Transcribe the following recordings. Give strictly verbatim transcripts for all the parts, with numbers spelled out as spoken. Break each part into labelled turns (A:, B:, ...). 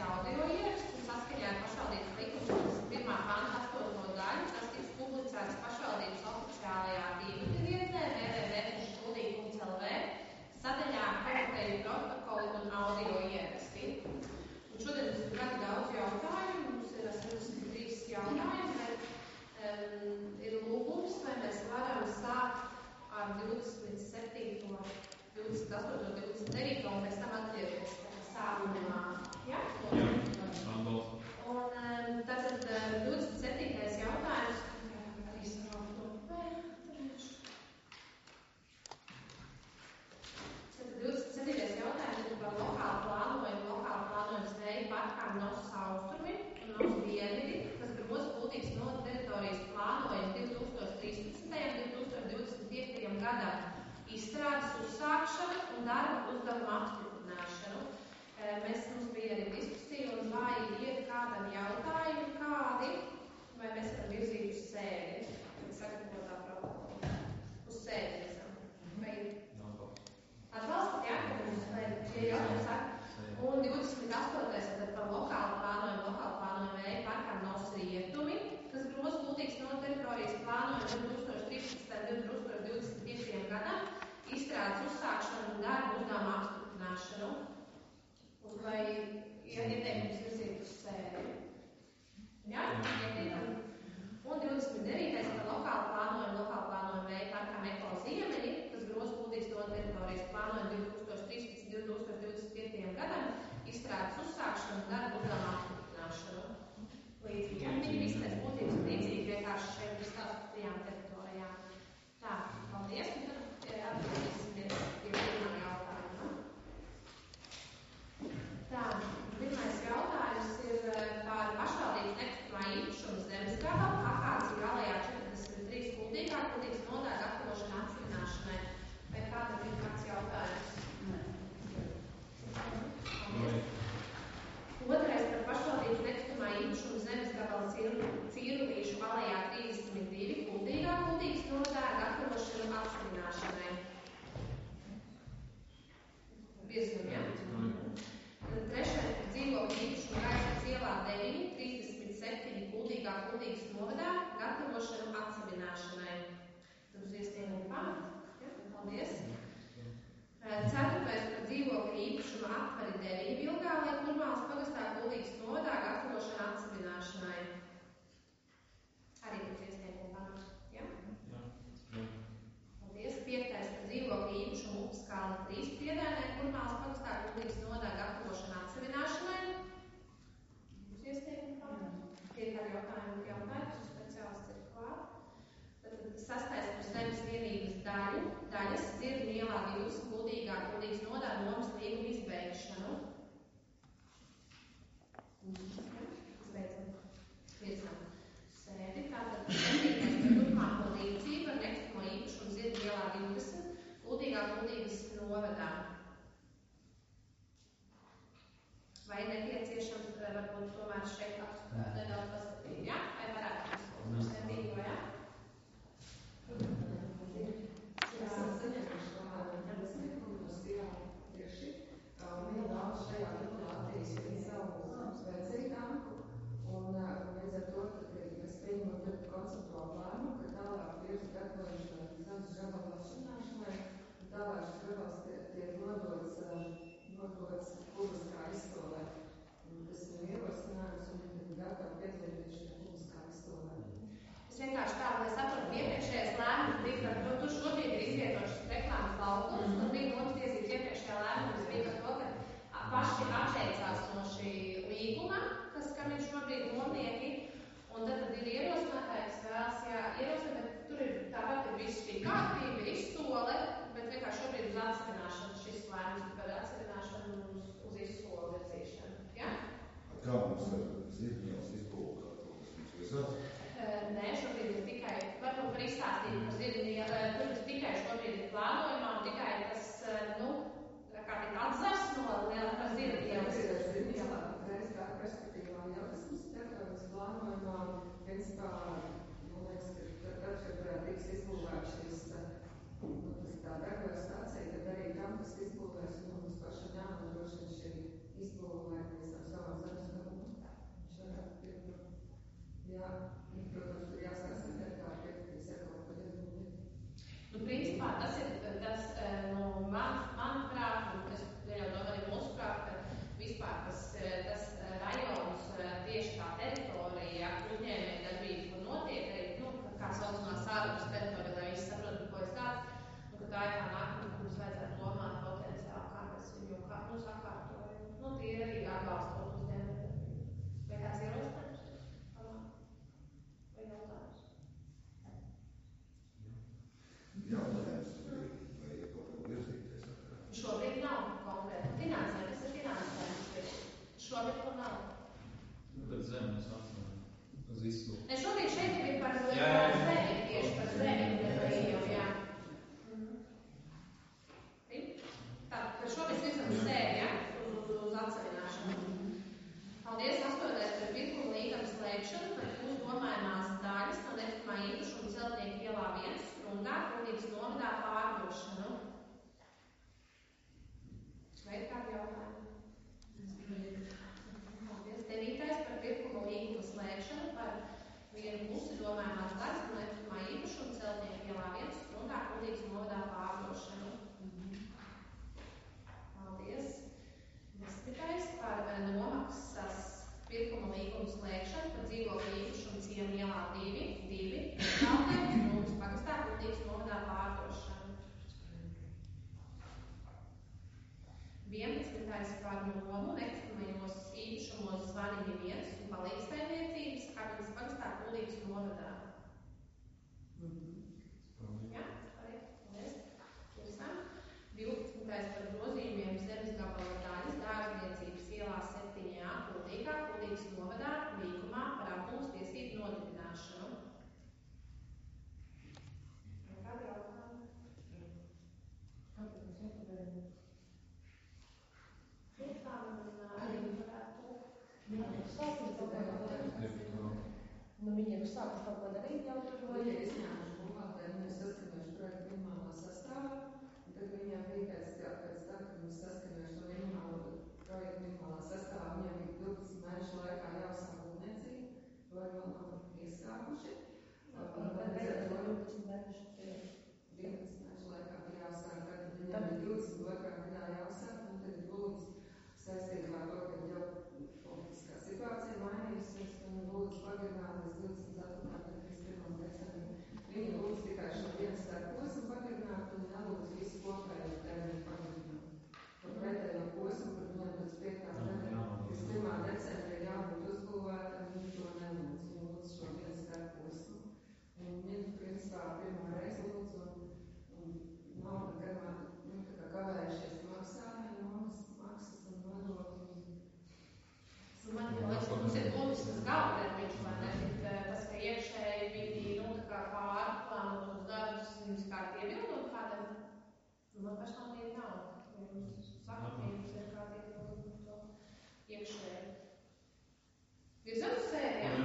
A: audio ieraksts un saskaņā ar pašvaldības likumu divdesmit pirmā panta astoto daļu. Tas tiks publicēts pašvaldības oficiālajā tīmekļa vietnē w w w punkts kuldīga punkts l v sadaļā komiteju protokoli un audio ieraksti. Un šodien mums ir ļoti daudz jautājumu. Mums ir astoņdesmit trīs jautājumi, bet um, ir lūgums, vai mēs varam sākt ar divdesmit septīto, divdesmit astoto, divdesmit devīto un pēc tam atgriežties sākumā. Ja?
B: Jā, atbalstu.
A: Un um, tātad divdesmit septītais jautājums. Arī sarautu. Tātad divdesmit septītais jautājums ir par lokālu plānojumu, lokālu plānojumu spēju parkām Nosas austrumi un Nosas dienvidi, kas groza Kuldīgas novada teritorijas plānojumu divi tūkstoši trīspadsmitajam un divi tūkstoši divdesmit piektajam gadam izstrādes uzsākšanu un darba uzdevumu apstiprināšanu. Mēs mums bija arī diskusija, un vai ir kādam jautājumi kādi, vai mēs varam virzīt uz sēdi, kad sagatavotā protokola. Uz sēdi esam. Vai atbalstat, jā, ka mums šie jautājumi saka? Un divdesmit astotais tad par lokālu plānojumu, lokālu plānojumu vēju parkām Nosas rietumi, kas groza Kuldīgas novada teritorijas plānojumu divi tūkstoši trīspadsmitajam un divi tūkstoši divdesmit piektajam gadam, izstrādes uzsākšanu un darbu uzdevumu apstiprināšanu. Un vai ja ieteikums virzīt uz sēdi? Jā, ieteikam. Un divdesmit devītais par lokālu plānojumu, lokālu plānojumu vēju parkām Eko Ziemeļi, kas groza Kuldīgas novada teritorijas plānojumu divi tūkstoši trīspadsmitajam un divi tūkstoši divdesmit piektajam gadam, izstrādes uzsākšanu un darbu uzdevumu apstiprināšanu. Līdzīgi, ja viņi visi pēc būtības līdzīgi vienkārši šeit ir stāstītajām teritorijām. Tā, paldies, un tad atgriezīsimies pie pirmā jautājuma. Tā, pirmais jautājums ir par pašvaldības nekustamā īpašuma zemes gabalu, Akāciju alejā četrdesmit trīs Kuldīgā, Kuldīgas nodaļa gatavošana atsevināšanai. Vai kādam ir kāds jautājums? Nē. Paldies. Otrais par pašvaldības nekustamā īpašuma zemes gabalu Cīrulīšu alejā trīsdesmit divi Kuldīgā, Kuldīgas nodaļa gatavošana atsevināšanai. Virzam, ja? Trešais par dzīvokļu īpašumu Gaismas ielā deviņi, trīsdesmit septiņi Kuldīgā, Kuldīgas novadā, gatavošanu atsevināšanai. Tad uz iesniegumu pamat. Ja? Paldies. Ceturtais par dzīvokļu īpašumu Aptvari deviņi Vilgālē, Kurmālas pagastā, Kuldīgas novadā, gatavošanu atsevināšanai. Arī uz iesniegumu pamat. Ja?
B: Jā.
A: Paldies. Piektais par dzīvokļu īpašumu Upskāla trīs Priedēnē, Kurmālas pagastā, Kuldīgas novadā, gatavošana atsevināšanai. Uz iesniegumu pamat. Ir kādi jautājumi, jautājums, speciālists ir klāt. Tad sastais par zemes vienības daļu, daļas Dzirņu ielā divas Kuldīgā, Kuldīgas nodā nomas līguma izbeigšanu. Izbeidzam. Virzam. Sēdi. Tātad septītais par turpmāko līdzību ar nekustamo īpašumu Dzirņu ielā divdesmit, Kuldīgā, Kuldīgas novadā. Vai nepieciešams varbūt tomēr šeit nedaudz paskatīt, ja? Vai varētu izskatīt septīto, ja?
C: Esam saņēmuši tomēr nebesniegumus tieši vienā šajā likumā attīstīt savu vecītāku, un līdz ar to, kad mēs pieņemam ļoti konceptuālu plānu, ka tālāk virza gatavošana zemes gabalu atšķirināšanai, un tālāk šis gabals tiek nodots, nodots publiskā izstolē. Tas ir ierosinājums, un viņi ir gatavi piedalīties šajā publiskā izstolē.
A: Es vienkārši tā, lai saprotu, iepriekšējais lēmums bija, ka tu, tu šobrīd ir izvietošas reklāmas laukums, un bija notiesības iepriekšējā lēmums bija par to, ka paši atteicās no šī līguma, kas, kam ir šobrīd nomnieki, un tad, tad ir ierosinātājs vēlas, jā, ierosināt, bet tur ir tāpat ir viss šī kārtība, ir izsole, bet vienkārši šobrīd uz atsevināšanu šis lēmums par atsevināšanu uz, uz izsoli virzīšanu, ja?
D: Kā mums ir Zirņielas izbūve, kā to mums virzās?
A: Nē, šobrīd ir tikai, varbūt par izstāstību par Zirņielu, tur ir tikai šobrīd ir plānojumā un tikai tas, nu, kā tik atzars no par Zirņielas.
C: Tas ir Zirņielā, reiz kā perspektīvā jautājums teritorijas plānojumā, principā, man liekas, ka tad, kad tiks izbūvēts šis, nu, tas tā degvielas stācija, tad arī tam, kas izbūvēs, nu, mums pašam jānodrošina šī izbūve, lai mēs ar savām zemes
A: tas, tas rajons, tieši tā teritorija, uzņēmēja darbība, kur notiek arī, nu, kā saucamā sārupas teritorija, lai visi saprot, ko es tādu, nu, ka tā ir tā nākotne, kur mums vajadzētu domāt potenciāli, kā mēs viņu, kā, nu, sakārtojam. Nu, tie ir arī atbalstot uzņēmēja darbību. Vai kāds ierosinājums? Vai jautājums?
D: Jautājums, vai ir kaut kā virzīties?
A: Šobrīd nav konkrēti. Finansē, tas ir finansējums. Šobrīd to nav.
B: Nu, bet zem mēs atceram uz visu.
A: Ne, šobrīd šeit ir par
B: Jā, jā, jā.
A: zemi, tieši par zemi, ne par ieju, jā. Tā, ka šobrīd virzam uz sevi, ja? Uz, uz, uz atsevināšanu. Paldies, astotais par pirkumu līguma slēgšanu, par jūs domājumās daļas no nekustamā īpašuma Celtnieku ielā viens, Sprungā, Kuldīgas novadā pārdošanu. Vai ir kādi jautājumi? Paldies. Devītais par pirkumu līguma slēgšanu, par vienu pusi domājumās daļas no nekustamā īpašuma Celtnieku ielā viens, Sprungā, Kuldīgas novadā pārdošanu. Paldies. Desmitais par nomaksas pirkuma līguma slēgšanu par dzīvokļu īpašumu Ciema ielā divi, divi, Kaltnieku, Sprungas pagastā, Kuldīgas novadā pārdošanu. vienpadsmitais par nomu nekustamajos īpašumos Zvaniņi viens un palīgsaimniecības Karmenes pagastā, Kuldīgas novadā. Jā, arī. Paldies. Tiesām. divpadsmitais par grozījumiem zemes gabala daļas dārzniecības ielā septiņi A Kuldīgā, Kuldīgas novadā līgumā par apgūst tiesību nodibināšanu. Kādi jautājumi? Kāpēc mēs jāpadarām? Arī varētu. Jā, sākums kaut ko darīt. Nu, viņiem ir sākums kaut ko darīt jau tur.
C: Vai ja izņēmuši buhalteri, viņi saskaņojuši projektu minimālā sastāvā, un tad viņiem bija pēc tā, pēc tā, kad viņi saskaņojuši to minimālo projektu minimālā sastāvā, viņiem bija divpadsmit mēnešu laikā jāuzsāk būvniecība, to arī vēl nav iesākuši. Un tad divpadsmit mēnešu laikā bija jāuzsāk, tad viņiem bija divdesmit otrā gadā jāuzsāk, un tad ir lūdzu saistībā ar to, ka jau politiskā situācija mainījusies, un lūdzu pagarināt līdz divdesmit ceturtā gada līdz pirmajam decembrim. Viņi lūdzu tikai šo vienu starp posmu pagarināt un nelūdzu visu kopējo termiņu pagarināt. Par pretējo posmu, kur viņam līdz piektā gada līdz pirmā decembra jābūt uzbūvētam, viņi to nelūdzu. Viņi lūdzu šo vienu starp posmu. Un viņi, principā, pirmo reizi lūdzu un, un nav nekad, nu, tā kā kavējušies maksājumi, nomas maksas un nodokļi.
A: Man liekas, ka mums ir būtisks galvtermiņš, vai ne? Tas, ka iekšēji viņi, nu, tā kā pārplānot uz darbus, jums kādi iebildumi kādam? Man personīgi nav. Jums saka, ka jums ir kādi iebildumi to iekšēji. Virzam uz sevi, jā?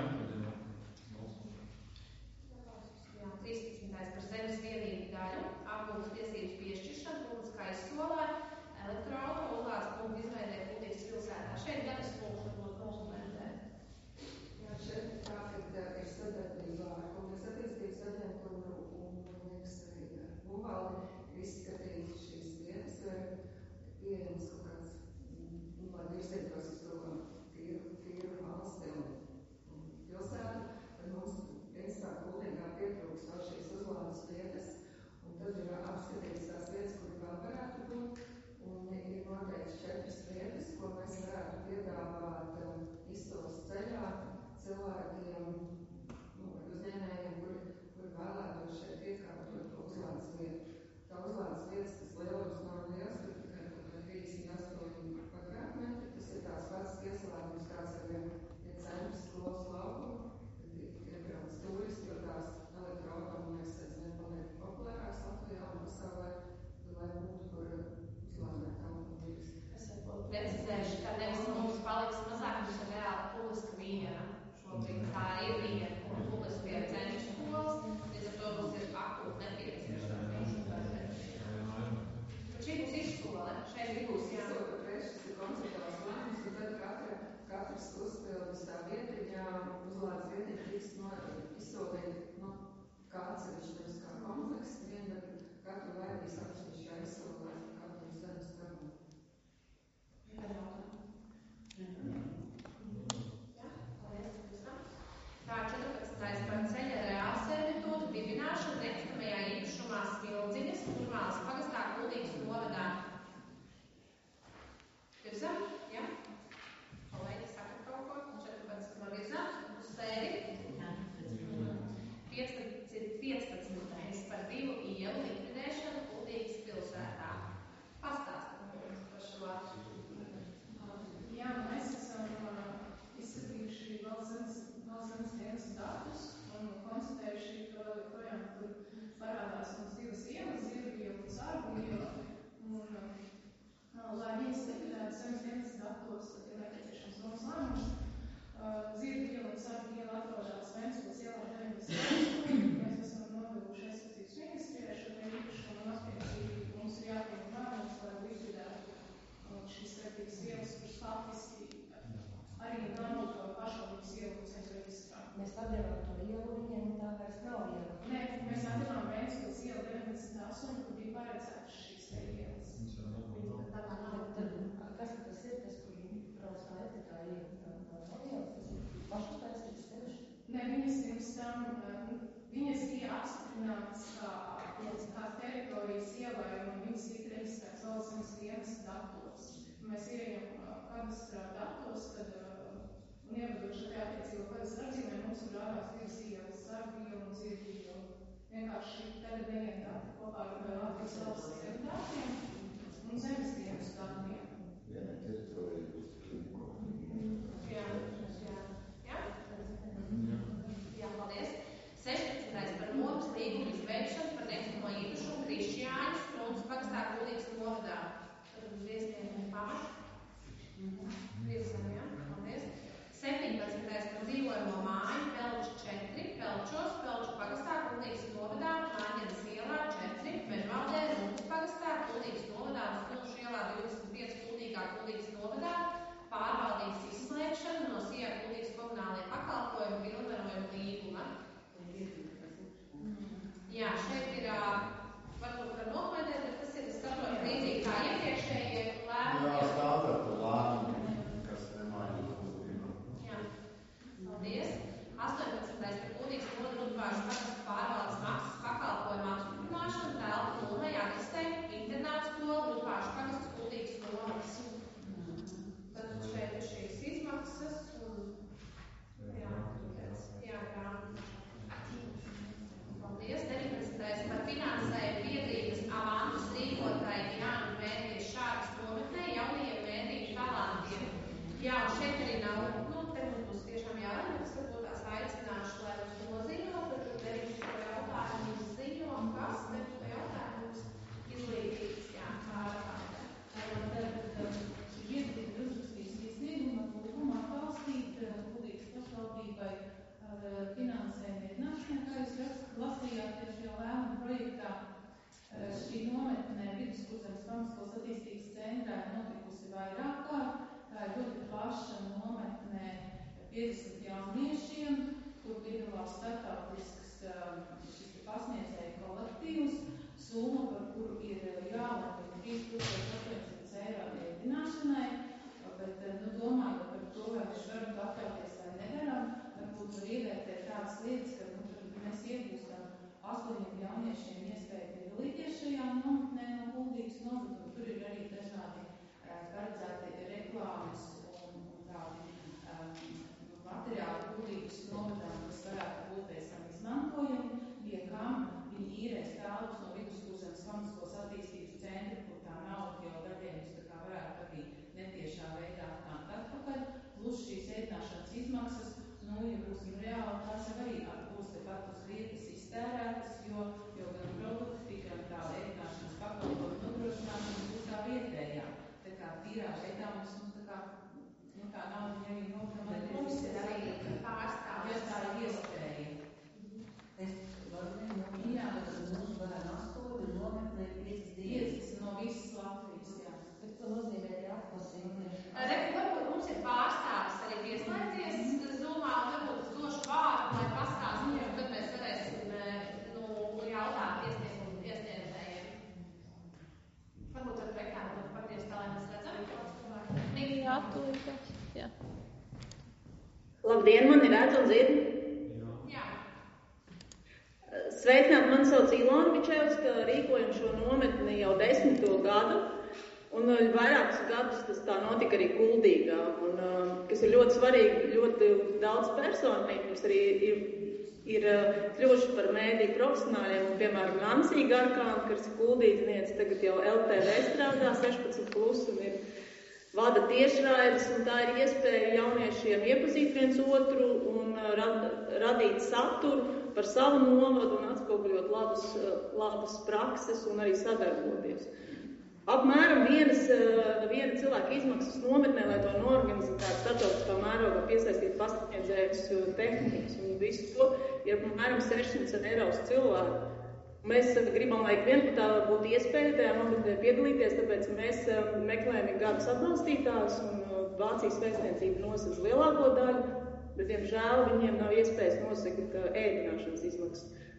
A: Jā, trīspadsmitais par zemes vienību daļu, apgūtas tiesības piešķiršanu, publiskā izsolē, elektroauto uzlādes punktu izveidē Kuldīgas pilsētā. Šeit gan es lūkšu varbūt konsultē.
C: Jā, šeit tā, kad ir sadarbībā ar Kuldīgas attīstības aģentūru un, liekas, arī būvvaldi ir izskatīt šīs vietas, vai pieejams kaut kāds, nu, lai virzītos uz to tīru, tīru valsti un, un pilsētu, tad mums, principā, Kuldīgā pietrūkst vēl šīs uzlādes vietas, un tad ir apskatīts tās vietas, kur vēl varētu būt. Un ir noteikti četras vietas, ko mēs varētu piedāvāt um, izsoles ceļā cilvēkiem, nu, uzņēmējiem, kuri, kuri vēlētos šeit iekārtot to uzlādes vietu. Tā uzlādes vietas, tas lielums nav liels, tur tikai kaut kā trīsdesmit astoņi kvadrātmetri. Tas ir tās pats pieslēgums, kāds ir pie centra skolas laukuma, kad iebrauc turisti, jo tās elektroautomobīļas aizvien paliek populārāks Latvijā un pasaulē, lai būtu, kur uzlādēt automobīļus.
A: Es varbūt precizēšu, ka nevis mums paliks mazāk, mums ir reāli publiska viena. Šobrīd tā ir viena, un publiska viena centra skolas, līdz ar to mums ir akūti nepieciešams. Bet šī būs izskole, šeit būs, jā.
C: Izskole patreiz šis ir konceptuāls lēmums, un tad katra, katrs uzpildus tā vietiņā, uzlādes vietiņa tiks no, izsolīt, nu, kā atsevišķi, nevis kā kompleks, vien, bet katru laidīs atsevišķā izsolē, katru zemes gabalu.
A: Kādā jautājumā?
E: Lielāvielu.
F: Nē, mēs atradām Vēnspils ielu deviņdesmit astoņi, kur bija paredzētas šīs te ielas.
B: Viņš jau
E: Līdz
B: nav.
E: pat tā nav. Tad, kas tas ir, tas, kur viņi brauc kā etikā iela? Tā, tā nav ielas, tas ir pašu taisīts ceļš.
F: Nē, viņas pirms tam, uh, viņas bija apstiprinātas kā, kā teritorijas ielai, un viņas tika reģistrētas valsts dienas datos. Mēs ieejam uh, kadastrā datos, kad uh, un ievadoši tajā attiecībā kadastrā atzīmē mums ir rādās divas ielas, Sargu ielu un Zirgu ielu. Vienkārši tagad neviena dati kopā ar Latvijas valsts ceļu datiem un zemes dienas datiem.
D: Viena teritorija būs klinikā.
A: Jā, jā. Jā? Jā, paldies. sešpadsmitais par nomas līgumu izveikšanu par nekustamo īpašumu Krišjāņas Kruntas pagastā Kuldīgas novadā. Tad uz viesnieku pār. Viesam, jā, paldies. septiņpadsmitais par dzīvojamo māju Pelču četri, Pelčos, Pelču pagastā Kuldīgas novadā, Māņenes ielā četri, Mežvaldē, Runkas pagastā Kuldīgas novadā un Smilšu ielā divdesmit pieci Kuldīgā Kuldīgas novadā, pārvaldības izslēgšana no S I A Kuldīgas komunālajiem pakalpojumu pilnvarojumu līguma. Jā, šeit ir, varbūt var nokomentēt, bet tas ir, es saprotu, līdzīgi kā iepriekšējie lēmumi.
D: Jā, standarta lēmumi, kas nemainīt kūdību.
A: Jā, paldies. astoņpadsmitais par Kuldīgas novada Rudvāžu pagastu pārvaldes maksas pakalpojumu apstiprināšanu telpu nulai attīstē internāta skola Rudvāžu pagastu Kuldīgas novadas. Tad šeit ir šīs izmaksas un jā, jā, grāmatas. Paldies. deviņpadsmitais par finansējumu biedrības avantus rīkotāji Jānu Mēdīju Šārkas nometnē jaunajiem mēdīju talantiem. Jā, un šeit arī nav, nu, te mums būs tiešām jārunā, es varbūt tās aicināšu, lai mums noziņo, tad deviņpadsmito jautājumu ziņo, kas deviņpadsmito jautājumu izglītības, jā, pārvaldē.
G: Tad šī biedrība ir uzrakstījusi iesniegumu ar lūgumu atbalstīt Kuldīgas pašvaldībai ar finansējumu iedināšanai, kā jūs rakst, lasījāt tieši šajā lēmuma projektā. Šī nometnē Viduskurzemes pamatskolas attīstības centrā ir notikusi vairāk kārt. Tā ir ļoti plaša nometnē piecdesmit jauniešiem, kur piedalās startautisks šis pasniedzēju kolektīvs. Summa, par kuru ir jālēma trīs tūkstoši astoņsimt eiro iedināšanai, bet, nu, domājot par to, vai mēs varam to atļauties vai nevaram, varbūt var ievērtēt tādas lietas, ka, nu, mēs iegūstam astoņiem jauniešiem iespēju piedalīties šajā nometnē no Kuldīgas novada, un tur ir arī dažādi paredzēti reklāmas un, un tādi um, materiāli Kuldīgas novadā, kas varētu būt pēc tam izmantojumi, pie kam viņi īrēs tālus no Viduskurzemes pamatskolas attīstības centra, kur tā nauda jau gadiem tā kā varētu arī netiešā veidā atnākt atpakaļ, plus šīs ēdināšanas izmaksas, nu, ja būsim reāli, tās jau arī būs tepat uz vietas iztērētas, jo, jo gan produkti, gan tā ēdināšanas pakalpojumu nodrošināšana būs tā vietējā. Tā kā tīrā veidā mums, mums tā kā, nu, tā nauda arī nokļūst.
A: Mums ir arī pārstāvs.
G: Ja tā ir iespēja.
E: Es varu vienot,
G: Jā.
E: tad mūsu bērnu astoņi nometnē piecas dienas.
G: Piecas no visas Latvijas, jā.
E: Bet to nozīmē tie atlasījumi.
A: Reku, varbūt mums ir pārstāvis arī pieslēgties Zoomā, un varbūt es došu vārdu, lai pastāstītu, un tad mēs varēsim, nu, jautāt iesniegum iesniedzējiem. Varbūt ar ekrānu paties tā, lai mēs redzam, ko
H: Jā, tūlīt, jā.
I: Labdien, mani redz un dzird.
A: Jā.
I: Sveicināt, mani sauc Ilona Bičevska, rīkojam šo nometni jau desmito gadu. Un vairākus gadus tas tā notika arī Kuldīgā, un, kas ir ļoti svarīgi, ļoti daudz personīgi mums arī ir, ir kļuvuši par mēdīju profesionāļiem, un, piemēram, Nansija Garkāna, kas ir kuldīdzniece, tagad jau L T V strādā sešpadsmit plus un ir vada tiešraides, un tā ir iespēja jauniešiem iepazīt viens otru un rad, radīt saturu par savu novadu un atspoguļot labas, labas prakses un arī sadarboties. Apmēram vienas, viena cilvēka izmaksas nometnē, lai to norganizētu starptautiskā mērogā, piesaistīt pasniedzējus, tehnikas un visu to, ir apmēram sešsimt eiro uz cilvēku. Mēs gribam, lai ikvienam tā būtu iespēja tajā nometnē piedalīties, tāpēc mēs meklējam gadus atbalstītājus, un Vācijas vēstniecība nosaka lielāko daļu, bet, diemžēl, viņiem nav iespējas nosakt ēdināšanas izmaksas.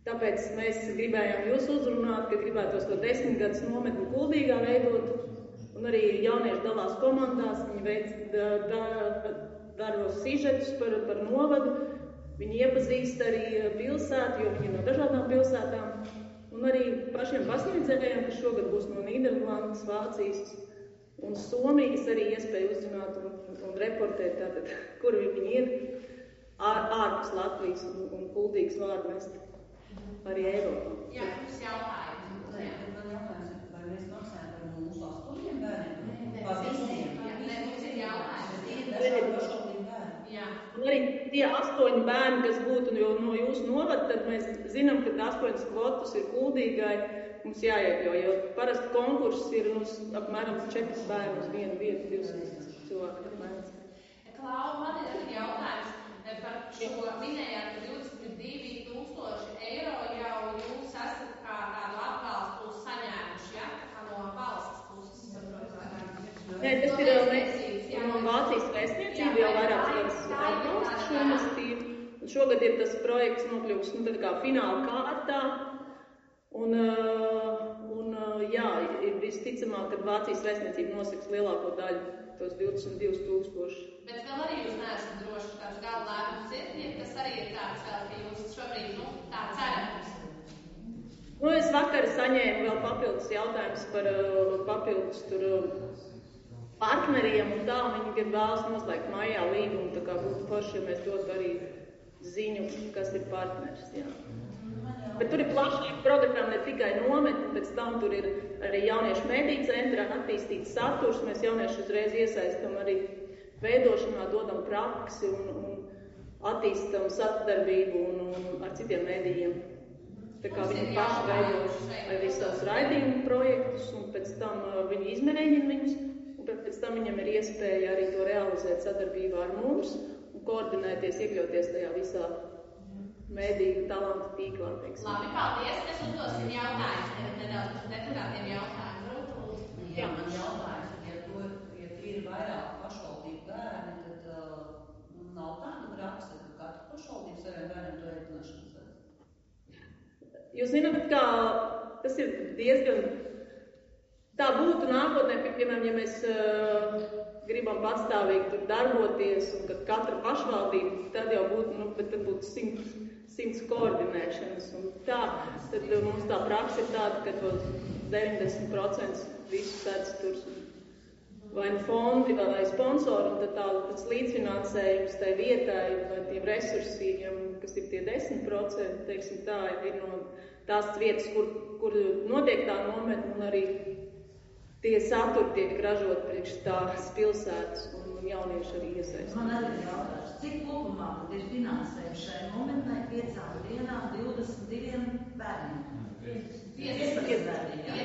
I: Tāpēc mēs gribējām jūs uzrunāt, ka gribētos to desmitgadus nometni Kuldīgā veidot, un arī jaunieši dalās komandās, viņi veic da, da, daro sižetus par, par novadu, viņi iepazīst arī pilsētu, jo viņi ir no dažādām pilsētām, un arī pašiem pasniedzējiem, kas šogad būs no Nīderlandes, Vācijas un Somijas, arī iespēja uzrunāt un, un reportēt tātad, kur viņi ir, ār, ārpus Latvijas un, un Kuldīgas vārdu mest arī Eiropā.
A: Jā, mums jautājums.
H: Nē, man jautājums ir, vai mēs maksājam par mūsu astoņiem bērniem?
A: Nē,
H: Par visiem?
A: nē, mums ir jautājums.
H: Tie ir dažādi pašvaldību bērni.
A: Jā.
I: Un arī tie astoņi bērni, kas būtu no, no jūsu novada, tad mēs zinām, ka astoņas kvotas ir Kuldīgai, mums jāiekļauj, jo parasti konkurss ir uz apmēram četras bērnu uz vienu vietu, divsimt cilvēku apmēram.
A: Klau, man ir arī jautājums par šo minējāt, ka divdesmit divi tūkstoši eiro jau jūs esat kā tādu atbalstu saņēmuši, ja? Kā no valsts puses, saprotu.
I: Nē, tas ir mēs no Vācijas vēstniecība jau vairākas gadus atbalsta šo iniciatīvu. Un šogad ir tas projekts nokļuvis, nu, tad kā fināla kārtā. Un, un jā, ir visticamāk, ka Vācijas vēstniecība nosaks lielāko daļu, tos divdesmit divus tūkstošus.
A: Bet vēl arī jūs neesat droši, kāds galva lēmums ir, ja tas arī ir tāds, ka jūs šobrīd, nu, tā cerat.
I: Nu, es vakar saņēmu vēl papildus jautājumus par uh, papildus tur uh, partneriem un tā, viņi grib vēlas noslēgt maijā līgumu, tā kā būtu forši, ja mēs dotu arī ziņu, kas ir partners, jā. Bet tur ir plašāk programma ne tikai nometni, pēc tam tur ir arī jauniešu mediju centrā attīstīts saturs, mēs jaunieši uzreiz iesaistam arī veidošanā, dodam praksi un, un attīstam sadarbību un, un ar citiem medijiem. Tā kā viņi paši veido arī savus raidījumu projektus un pēc tam uh, viņi izmēģina viņus un pēc tam viņam ir iespēja arī to realizēt sadarbībā ar mums un koordinēties, iekļauties tajā visā mediju talantu tīklā, teiksim.
A: Labi, paldies. Mēs uzdosim jautājumus, tagad nedaudz par deputātiem jautājumu.
H: Jā, man jautājums, ja, to, ja tie ir vairāk pašvaldību bērni, tad uh, nav tāda praksa, ka katra pašvaldību saviem bērniem to ēdināšanas vajag.
I: Jūs zināt, kā tas ir diezgan tā būtu nākotnē, piemēram, ja mēs uh, gribam patstāvīgi tur darboties un kad katra pašvaldība, tad jau būtu, nu, bet tad būtu simts, simts koordinēšanas un tā, tad mums tā praksa ir tāda, ka tos deviņdesmit procenti visu sēdz tur vai nu fondi vai sponsori, un tad tā, tas līdzfinansējums tai vietai vai tiem resursiem, kas ir tie desmit procenti, teiksim tā, ir no tās vietas, kur, kur notiek tā nometne un arī tie saturi tiek ražot priekš tās pilsētas un jaunieši arī iesaistīt.
H: Man arī ir jautājums, cik kopumā tad ir finansējums šai momentnai piecām dienām divdesmit diviem bērniem? piecdesmit bērniem, jā?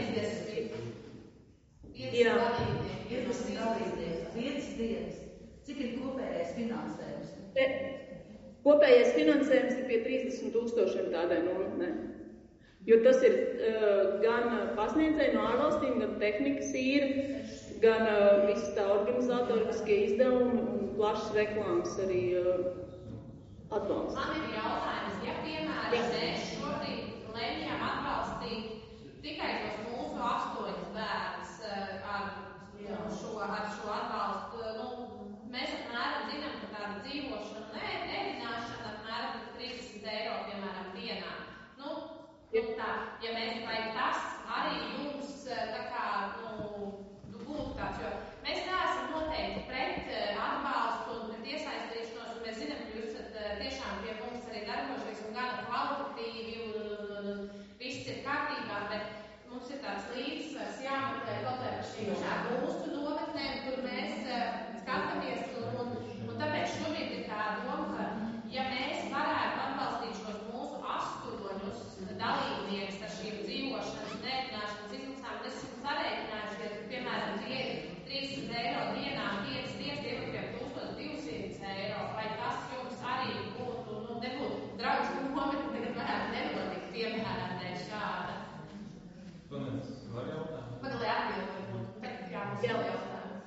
H: piecdesmit dalībnieki, piecas dienas. Cik ir kopējais finansējums?
I: Te, kopējais finansējums ir pie trīsdesmit tūkstošiem tādai nometnē. Jo tas ir uh, gan pasniedzēji no ārvalstīm, gan tehnikas īri, gan uh, visas tā organizatoriskie izdevumi un plašas reklāmas arī uh, atbalsts.
A: Man ir jautājums, ja piemēram mēs šobrīd lemjam atbalstīt tikai tos mūsu astoņus bērnus uh, ar, šo, ar šo atbalstu, nu, mēs apmēram zinām, ka tāda dzīvošana, ne, ēdināšana apmēram trīsdesmit eiro, piemēram, dienā. Nu, Nu, tā, ja mēs, vai tas arī jums tā kā, nu, būtu tāds, jo mēs neesam noteikti pret atbalstu un pret iesaistīšanos, un mēs zinām, ka jūs esat tiešām pie mums arī darbošies un gana kvalitatīvi un, un, un, un viss ir kārtībā, bet mums ir tāds līdzsvars jāmeklē kaut vai par šīm šām mūsu nometnēm, kur mēs skatāmies, un, un, un tāpēc šobrīd ir tā doma, ka ja mēs varētu atbalstīt šos mūsu astoņus dalībnieks ar šīm dzīvošanas un ēdināšanas izmaksām, es esmu sarēķinājuši, ka, piemēram, tie ir trīsdesmit eiro dienā, piecas dienas, tie ir tūkstoš divsimt eiro, vai tas jums arī būtu, nu, nebūtu draudz nometni, tagad varētu nenotikt, piemēram, ne šāda.
B: Panēc, var jautāt?
A: Pagalē atbildot, tagad jā, mums vēl jautājums.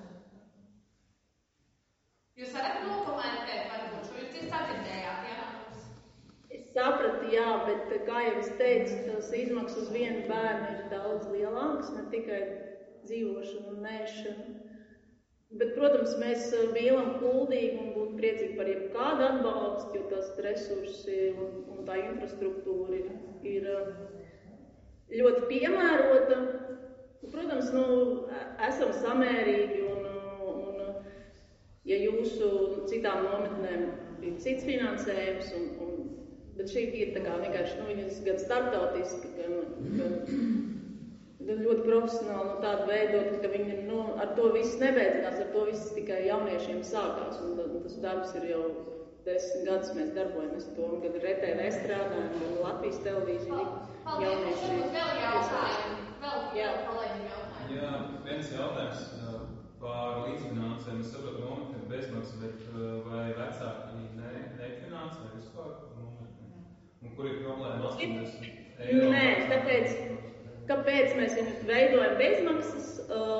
A: Jūs varat nokomentēt, varbūt, šo jūs dzirdējāt, jā?
I: Es sapratu, jā, bet, kā jau es teicu, tas izmaksas uz vienu bērnu ir daudz lielāks, ne tikai dzīvošana un nēšana. Bet, protams, mēs mīlam Kuldīgu un būtu priecīgi par jebkādu atbalstu, jo tas resursi un, un tā infrastruktūra ir, ir ļoti piemērota. Protams, nu, esam samērīgi un, un ja jūsu citām nometnēm ir cits finansējums, un, un, bet šī ir tā kā vienkārši, nu, viņas gan startautiski, gan, gan ļoti profesionāli no tādu veidot, ka viņi nu, ar to viss nebeidzās, ar to viss tikai jauniešiem sākās, un, un tas darbs ir jau desmit gadus mēs darbojamies to, un gan ar R T V strādājam, gan Latvijas televīzija
A: jaunieši. Paldies, vēl jautājumu, vēl kolēģiem jautājumu.
B: Jā, viens jautājums par līdzfinansēm. Es saprotu, nometni ir bezmaksas, bet vai vecāki ne, nefinansē vispār nometni? Un kur ir problēma astoņdesmit eiro?
I: Nē, tāpēc, kāpēc mēs viņu veidojam bezmaksas?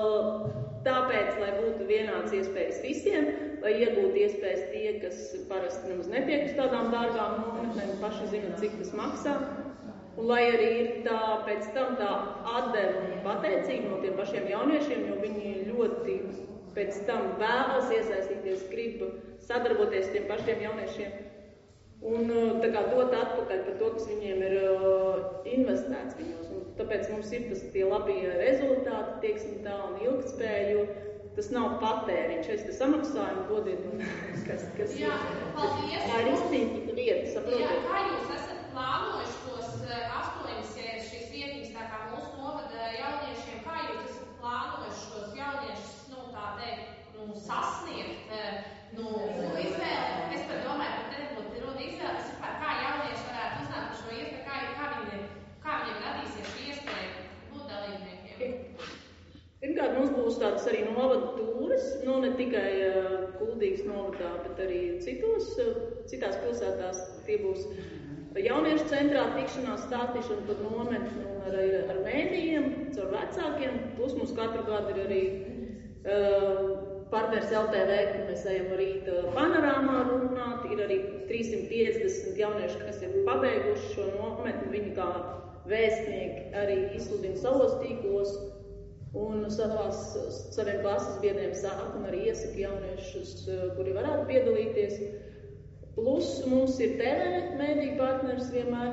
I: Tāpēc, lai būtu vienāds iespējas visiem, lai iegūtu iespējas tie, kas parasti nemaz netiek uz tādām dārgām nometnēm, paši zina, cik tas maksā. Un lai arī ir tā, pēc tam tā atdeva un pateicība no tiem pašiem jauniešiem, jo viņi ļoti pēc tam vēlas iesaistīties, grib sadarboties tiem pašiem jauniešiem un tā kā dot atpakaļ par to, kas viņiem ir investēts viņos. Un tāpēc mums ir tas tie labie rezultāti, tieksim tā, un ilgtspēja, jo tas nav patēriņš. Es te samaksāju un dodiet man, kas, kas
A: Jā, paldies.
I: Tā ir izcīnīta lieta, saprotiet.
A: Jā, kā jūs esat plānojuši tos astoņas šīs vietiņas, tā kā mūsu novada jauniešiem, kā jūs esat plānojuši šos jauniešus, nu, tā teikt, nu, sasniegt, nu, izvēli? Es par domāju, ka te nebūtu runa izvēle, es vispār kā jaunieši varētu uznākt par šo iespēju, kā, kā, viņi, kā viņiem radīsies šī iespēja būt dalībniekiem?
I: Pirmkārt, mums būs tādas arī novada tūres, nu, ne tikai uh, Kuldīgas novadā, bet arī citos, uh, citās pilsētās tie būs jauniešu centrā tikšanās, stāstīšana par nometni un ar, ar mēdījiem, caur vecākiem. Plus mums katru gadu ir arī uh, partners L T V, kur mēs ejam rīt panorāmā runāt. Ir arī trīs simt piecdesmit jaunieši, kas ir pabeiguši šo nometni. Viņi kā vēstnieki arī izsludina savos tīklos un savās, saviem klases biedriem sāk un arī iesaka jauniešus, kuri varētu piedalīties. Plus mums ir T V mēdīju partners vienmēr.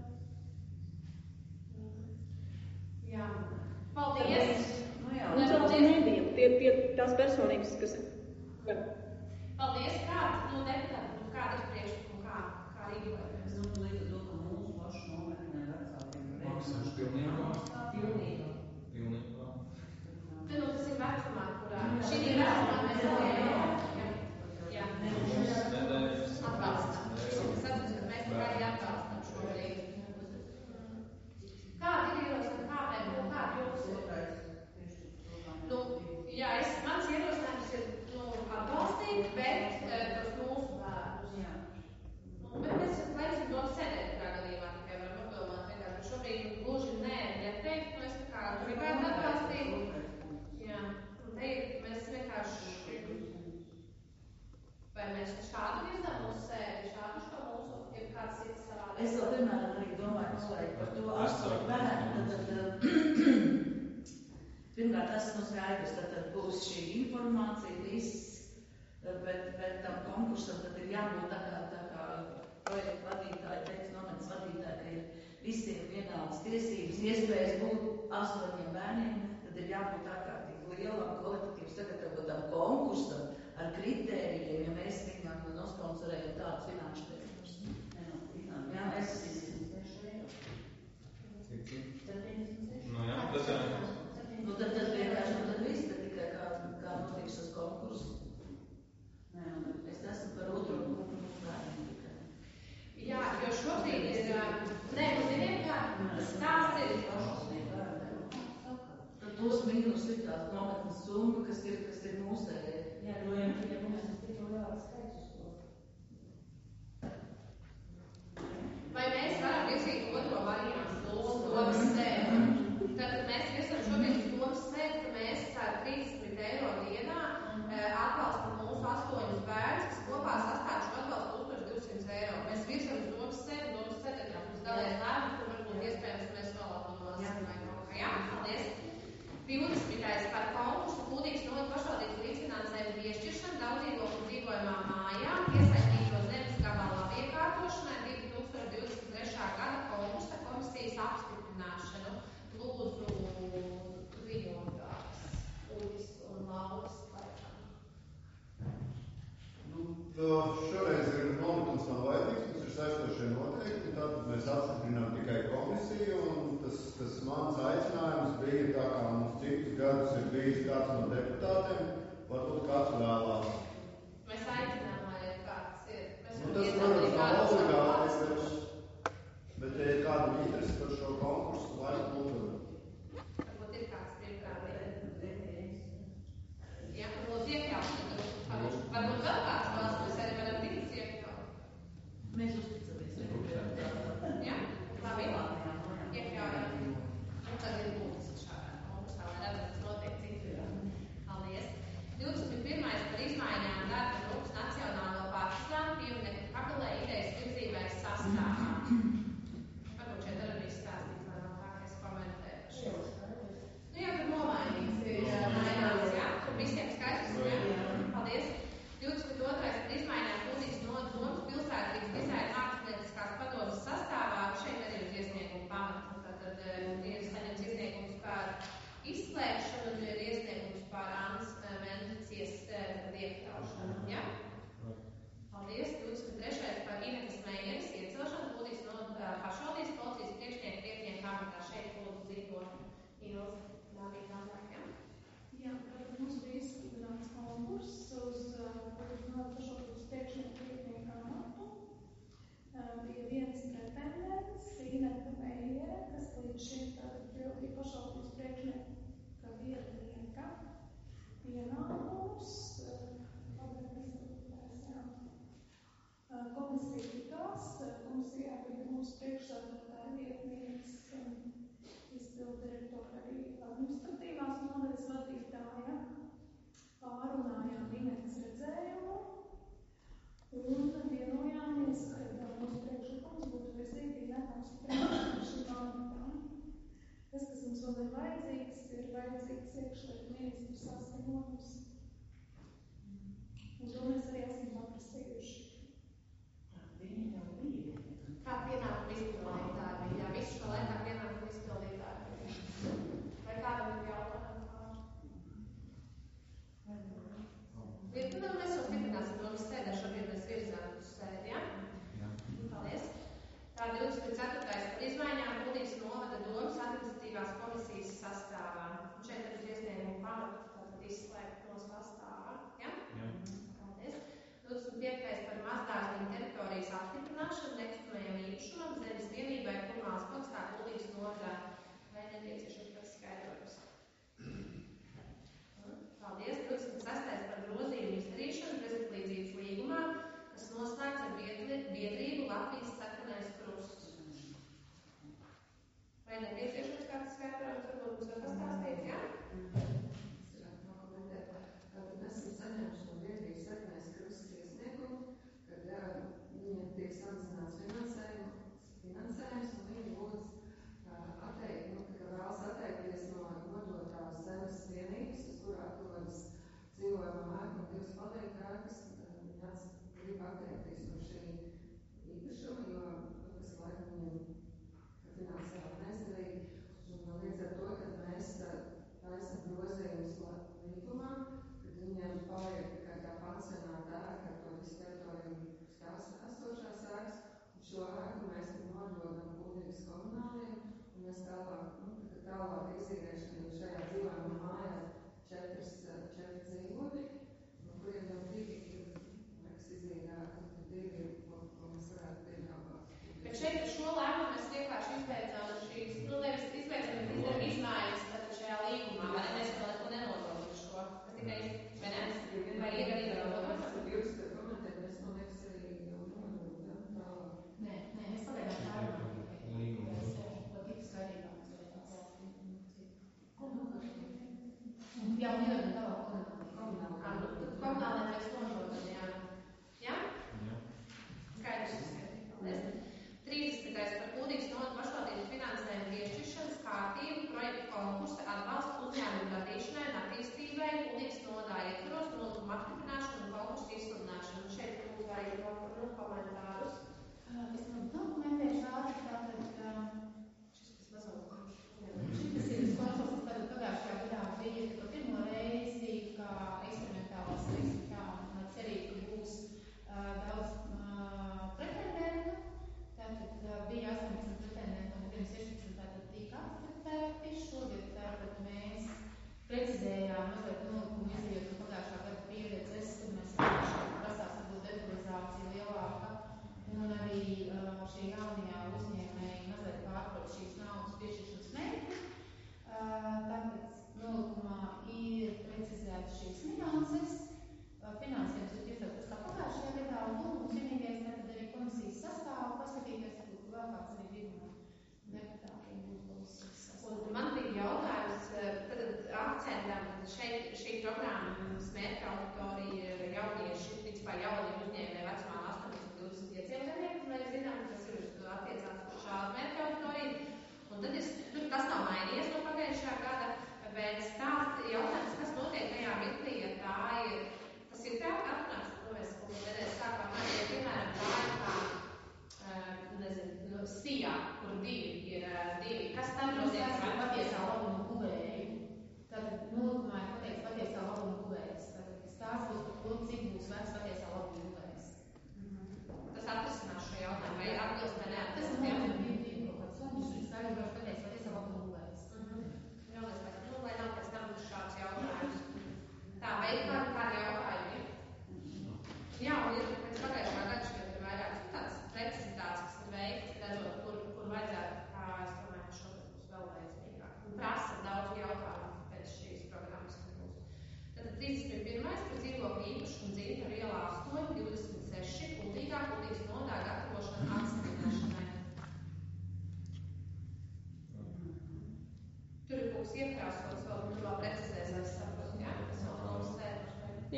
A: Jā. Paldies.
H: Nu jā.
I: Un caur mēdījiem, tie, tie tās personības, kas ir. Jā.
A: Paldies. Kā, nu, deputāti, kāda ir priekšlikuma, kā, kā rīkojamies?
H: Nu, līdz ar to, ka mūsu pašu nometnē vecākiem
B: Maksāšu pilnībā.
H: Pilnībā.
B: Pilnībā.
A: Te, nu, tas ir vecumā, kurā. Šī ir vecumā, mēs vēl jā.
B: Nedēļas.
A: Atbalstam. Es atceros, ka mēs tikai arī atbalstam šobrīd. Kāda ir ierosinājuma, kāpēc, nu, kāda jūs ir? Nu, jā, es, mans ierosinājums ir, nu, atbalstīt, bet tos mūsu bērnus.
H: Jā.
A: Nu, bet mēs, lai esam dot sēdēt, kā gadījumā tikai varam apdomāt, vienkārši šobrīd gluži nē, neteikt, nu, es tā kā gribētu atbalstīt. Jā, un te ir, mēs vienkārši, vai mēs šādu virzām mūsu sēdi, šādu šo mūsu, ja kāds cits savādāk.
H: Es vēl piemēram arī domāju noslēgt par to astoņu bērnu, tad, tad pirmkārt tas no skaidrs, tad, tad būs šī informācija, viss, bet, bet tam konkursam tad ir jābūt tā kā, tā kā projekta vadītāji, teica nometnes vadītāji, ka ir visiem vienādas tiesības, iespējas būt astoņiem bērniem, tad ir jābūt ārkārtīgi lielam kolektīvu sagatavotam konkursam ar kritērijiem, ja mēs viņam nosponsorējam tādus finanšu tēmus. Jā, es
B: Nu jā, tas jā.
H: Nu, tad, tad vienkārši, nu, tad viss, bet tikai kā, kā notiks uz konkursu. Nē, nu, es esmu par otro punktu bērniem tikai.
A: Jā, jo šobrīd ir, nē, nu, ziniet, kā stāsts ir.
H: Tad plus mīnus ir tās nometnes summa, kas ir, kas ir mūsējie.
E: Jā, no jau tikai mums tas tik lielāks skaits uz to.
A: Vai mēs varam virzīt otro variantu, lūdzu, domas sēdi? Tātad mēs virzam šobrīd uz domas sēdi, ka mēs ar trīsdesmit eiro dienā atbalstam mūsu astoņus bērnus, kas kopā sastāv šo atbalstu tūkstoš divsimt eiro. Mēs virzam uz domas sēdi, domas
J: Šoreiz ir nometums nav vajadzīgs, mums ir saistošie noteikti, tātad mēs apstiprinām tikai komisiju, un tas, tas mans aicinājums bija tā, kā mums citus gadus ir bijis kāds no deputātiem, varbūt kāds vēlās.
A: Mēs aicinām, lai kāds ir. Mēs
J: Nu, tas, protams, nav obligāti, bet, bet ja ir kāda interesi par šo konkursu, laiku būtu.
A: Varbūt ir kāds priekšprātīgi. Jā, varbūt iekļaut. Varbūt vēl kāds valsts, mēs arī varam tikt iekļaut.
H: Mēs uzticamies.
A: Jā, labi. Iekļaujam. Un tad ir būtiski šādā konkursā, lai redzētu, notiek citu. Paldies. divdesmit pirmais par izmaiņām darba grupas Nacionālo partizānu pieminekļu pagalē idejas virzībai sastāvā. Varbūt šeit arī viss stāstīts, lai nav tā, ka es komentēju par šo. Nu jā, tur nomainīts ir mainās, jā? Tur visiem skaidrs, jā? Paldies. divdesmit otrais par izmaiņām Kuldīgas nodomas pilsētības dizaina mākslinieckās padomas sastāvā. Šeit arī uz iesniegumu pamatu. Tātad ir saņemts iesniegums par izslēgšanu un ir iesniegums par Annas Mendicijas iekļaušanu. Ja? Paldies. divdesmit trešais par Inetas Meijeras iecelšanu Kuldīgas no pašvaldības policijas priekšnieku vietnieku amatā. Šeit lūdzu dzīvo Ilze Dāvīga tālāk. Ja?
F: Jā, tad mums bija izsludināts konkurss uz pašvaldības priekšnieku vietnieku amatu. Bija viens pretendents, Ineta Meijere, kas līdz šim tātad pildīja pašvaldības priekšnieka vietnieka pienākumus. Komisija tikās, komisijā bija mūsu priekšsēdētāja vietnieks, izpildu direktora arī administratīvās nodaļas vadītāja. Pārunājām Inetas redzējumu un vienojāmies, ka mūsu priekšlikums būtu virzīt Inetu apstiprināšanu šīm amatām. Tas, kas mums vēl ir vajadzīgs, ir vajadzīgs iekšlietu ministru saskaņojums. Un to mēs arī esam paprasījuši.
H: Viņi jau bija.
A: Kā pienākumu izpildītāji bija? Jā, visu šo laikā pienākumu izpildītāji bija. Vai kādam ir jautājumi pār? Nu, mēs jau stiprināsim to visu sēdē, šobrīd mēs virzām uz sēdi, ja? Jā. Paldies. Tā divdesmit ceturtais par izmaiņām Kuldīgas novada domas administratīvās komisijas sastāvā. Un šeit arī uz iesniegumu pamatu tātad izslēgt no sastāvā, ja? Jā. Paldies. divdesmit piektais par mazdārziņu teritorijas apstiprināšanu nekustamajam īpašumam zemes vienībai Kurmālas pagastā Kuldīgas novadā. Vai nepieciešams tas skaidrojums? Paldies. divdesmit sestais par grozījumu izdarīšanu bezatlīdzības līgumā, kas noslēgts ar biedrību Latvijas sarkanais krusts. Vai nepieciešams kāds skaidrojums? Varbūt mums var pastāstīt, jā?
C: Es varētu nokomentēt. Tātad mēs esam saņēmuši no biedrības sarkanais krusts iesniegumu, kad uh, viņiem tiek samazināts finansējums, un viņi lūdz uh, atteikt, nu, ka vēlas atteikt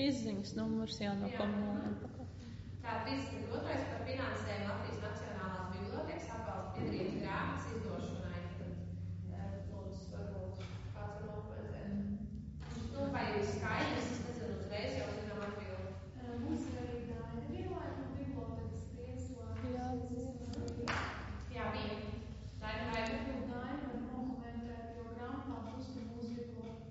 K: izziņas numurs jā, no komunāliem pakalpojumiem.
A: Tā trīsdesmit otrais par finansējumu Latvijas Nacionālās bibliotēkas atbalsta biedrības grāmatas izdošanai. Lūdzu, varbūt kāds var nokomentēt. Nu, vai ir skaidrs, es nezinu, uzreiz jau zinām atbildi.
F: Mums ir arī Daina vienlaik no bibliotēkas priekšlājas.
A: Jā, bija. Daina, vai
F: Daina var nokomentēt, jo grāmatām pusi mūsu bibliotēka.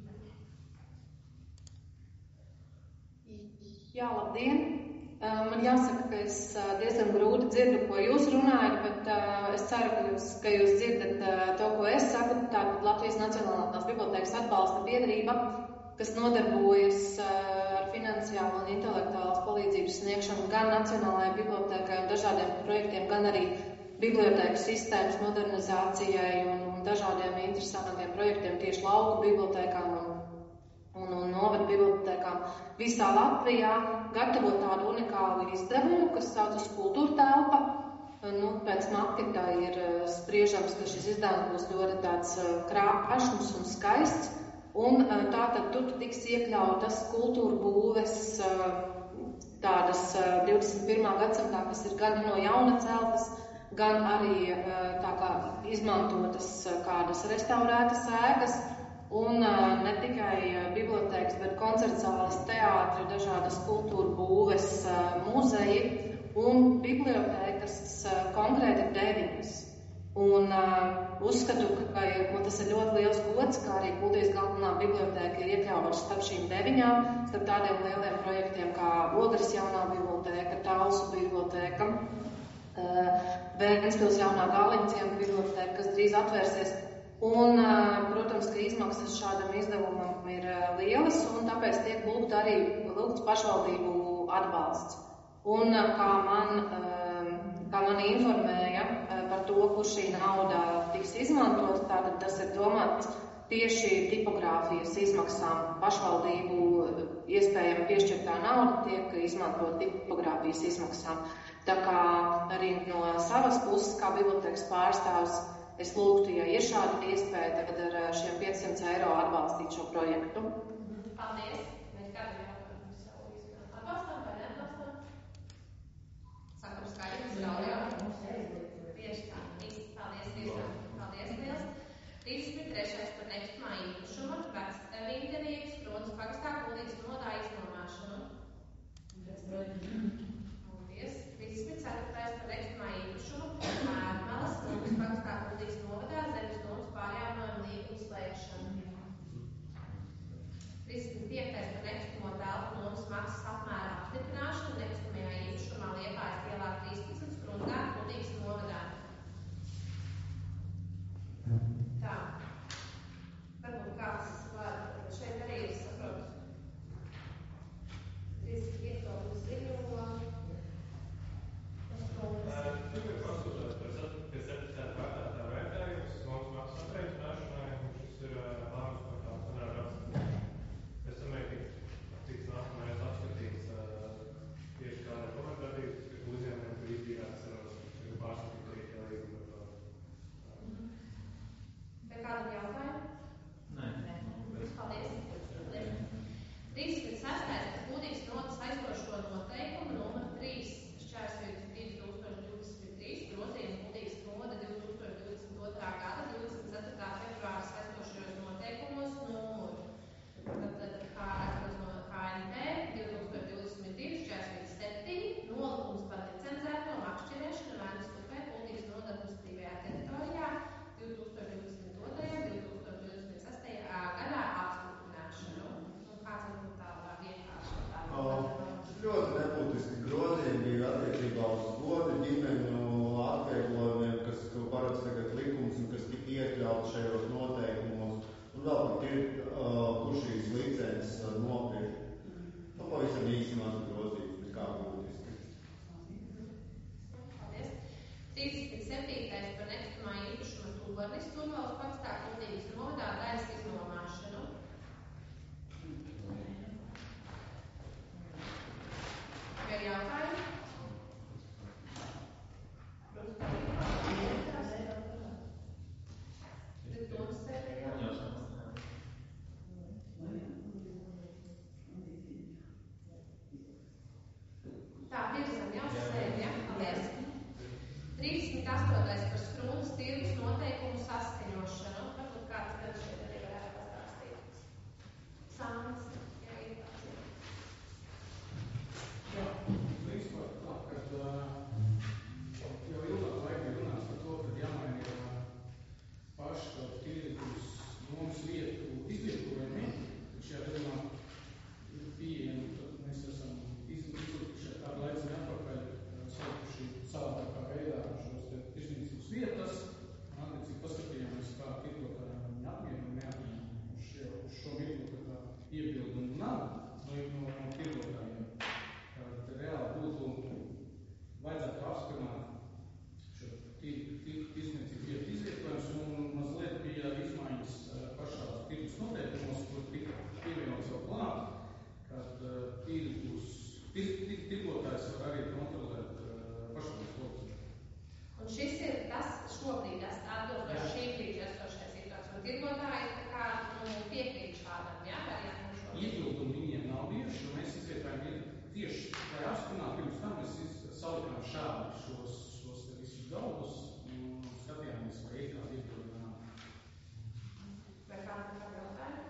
L: Jā, labdien! Man jāsaka, ka es diezgan grūti dzirdu, ko jūs runājat, bet es ceru, ka jūs, ka jūs dzirdat to, ko es saku. Tātad Latvijas Nacionālās bibliotēkas atbalsta biedrība, kas nodarbojas ar finansiālu un intelektuālas palīdzības sniegšanu gan Nacionālajai bibliotēkai un dažādiem projektiem, gan arī bibliotēkas sistēmas modernizācijai un, un dažādiem interesantiem projektiem tieši lauku bibliotēkām un un, un novadu bibliotēkām visā Latvijā, gatavo tādu unikālu izdevumu, kas saucas Kultūra telpa. Nu, pēc maketa ir spriežams, ka šis izdevums būs ļoti tāds krāšņs un skaists, un tātad tur tiks iekļautas kultūra būves tādas divdesmit pirmā gadsimtā, kas ir gan no jauna celtas, gan arī tā kā izmantotas kādas restaurētas ēkas. Un uh, ne tikai uh, bibliotēkas, bet koncertzāles, teātri, dažādas kultūra būves, uh, muzeji un bibliotēkas uh, konkrēti deviņas. Un uh, uzskatu, ka, ka tas ir ļoti liels gods, kā arī Kuldijas galvenā bibliotēka ir iekļauta starp šīm deviņām, starp tādiem lieliem projektiem kā Ogres jaunā bibliotēka, Talsu bibliotēka, uh, Ventspils jaunā Gāliņciema bibliotēka, kas drīz atvērsies. Un, protams, ka izmaksas šādam izdevumam ir lielas, un tāpēc tiek lūgt arī lūgts pašvaldību atbalsts. Un kā man, kā man informēja par to, kur šī nauda tiks izmantot, tātad tas ir domāts tieši tipogrāfijas izmaksām. Pašvaldību iespējami piešķirtā nauda tiek izmantot tipogrāfijas izmaksām. Tā kā arī no savas puses, kā bibliotēkas pārstāvs, es lūgtu, ja ir šāda iespēja, tad ar šiem piecsimt eiro atbalstīt šo projektu.
A: Paldies. Mēs kādam jautājumu savu izmēru atbalstām vai neatbalstām? Sakam skaidrs, jautājumi. Tieši tā. Paldies, tiešām. Paldies, liels. trīsdesmit trešais par nekustamā īpašuma vecrīmdenības Kronas pagastā Kuldīgas nodā iznomāšanu. Paldies. trīsdesmit ceturtais par nekustamā īpašuma Mērmeles Kronas pagastā Kuldīgas novadā zemes nomas pārjānojumu līgumu slēgšanu. trīsdesmit piektais virzam jau sevi, ja? Paldies. trīsdesmit astotais par skrūnas tirgus noteikumu saskaņošanu. Varbūt kāds gan šeit arī varētu pastāstīt. Sāns, ja ir tāds, jā.
M: Jā, principā tā, kad jau ilgāk laika runās par to, kad jāmaina paša tirgus nomas vietu izvietojumi. Šajā gadījumā pieejami, tad mēs esam izlikuši kādu laiciņu atpakaļ, salikuši savādākā veidā šos te tirsniecības vietas. Attiecīgi paskatījāmies, kā tirgotājiem viņi apmierina un neapmierina uz šo, uz šo mirkli, ka tā iebildumu nav no, no, no tirgotājiem. Tad reāli būtu vajadzētu apsprināt šo tirsniecības vietu izvietojumus un mazliet bija izmaiņas pašās tirgus noteikumos, kur tika pievienots vēl klāt, kad uh, tirgus, tir, tir, tirgotājs var arī kontrolēt uh, pašvaldības locekļus.
A: Un šis ir tas šobrīd atbilstoši šī brīža esošajai situācijai. Un tirgotāji tā kā nu, piekrīt šādam, jā, variantam šobrīd.
M: Iebildumi viņiem nav bijuši, jo mēs izvietājam tieši, lai apsprināt, pirms tam mēs iz, salikām šādi šos, šos visus galdus un skatījāmies, vai ir kādi iebildumi nav.
A: Vai kāda kā jautāja?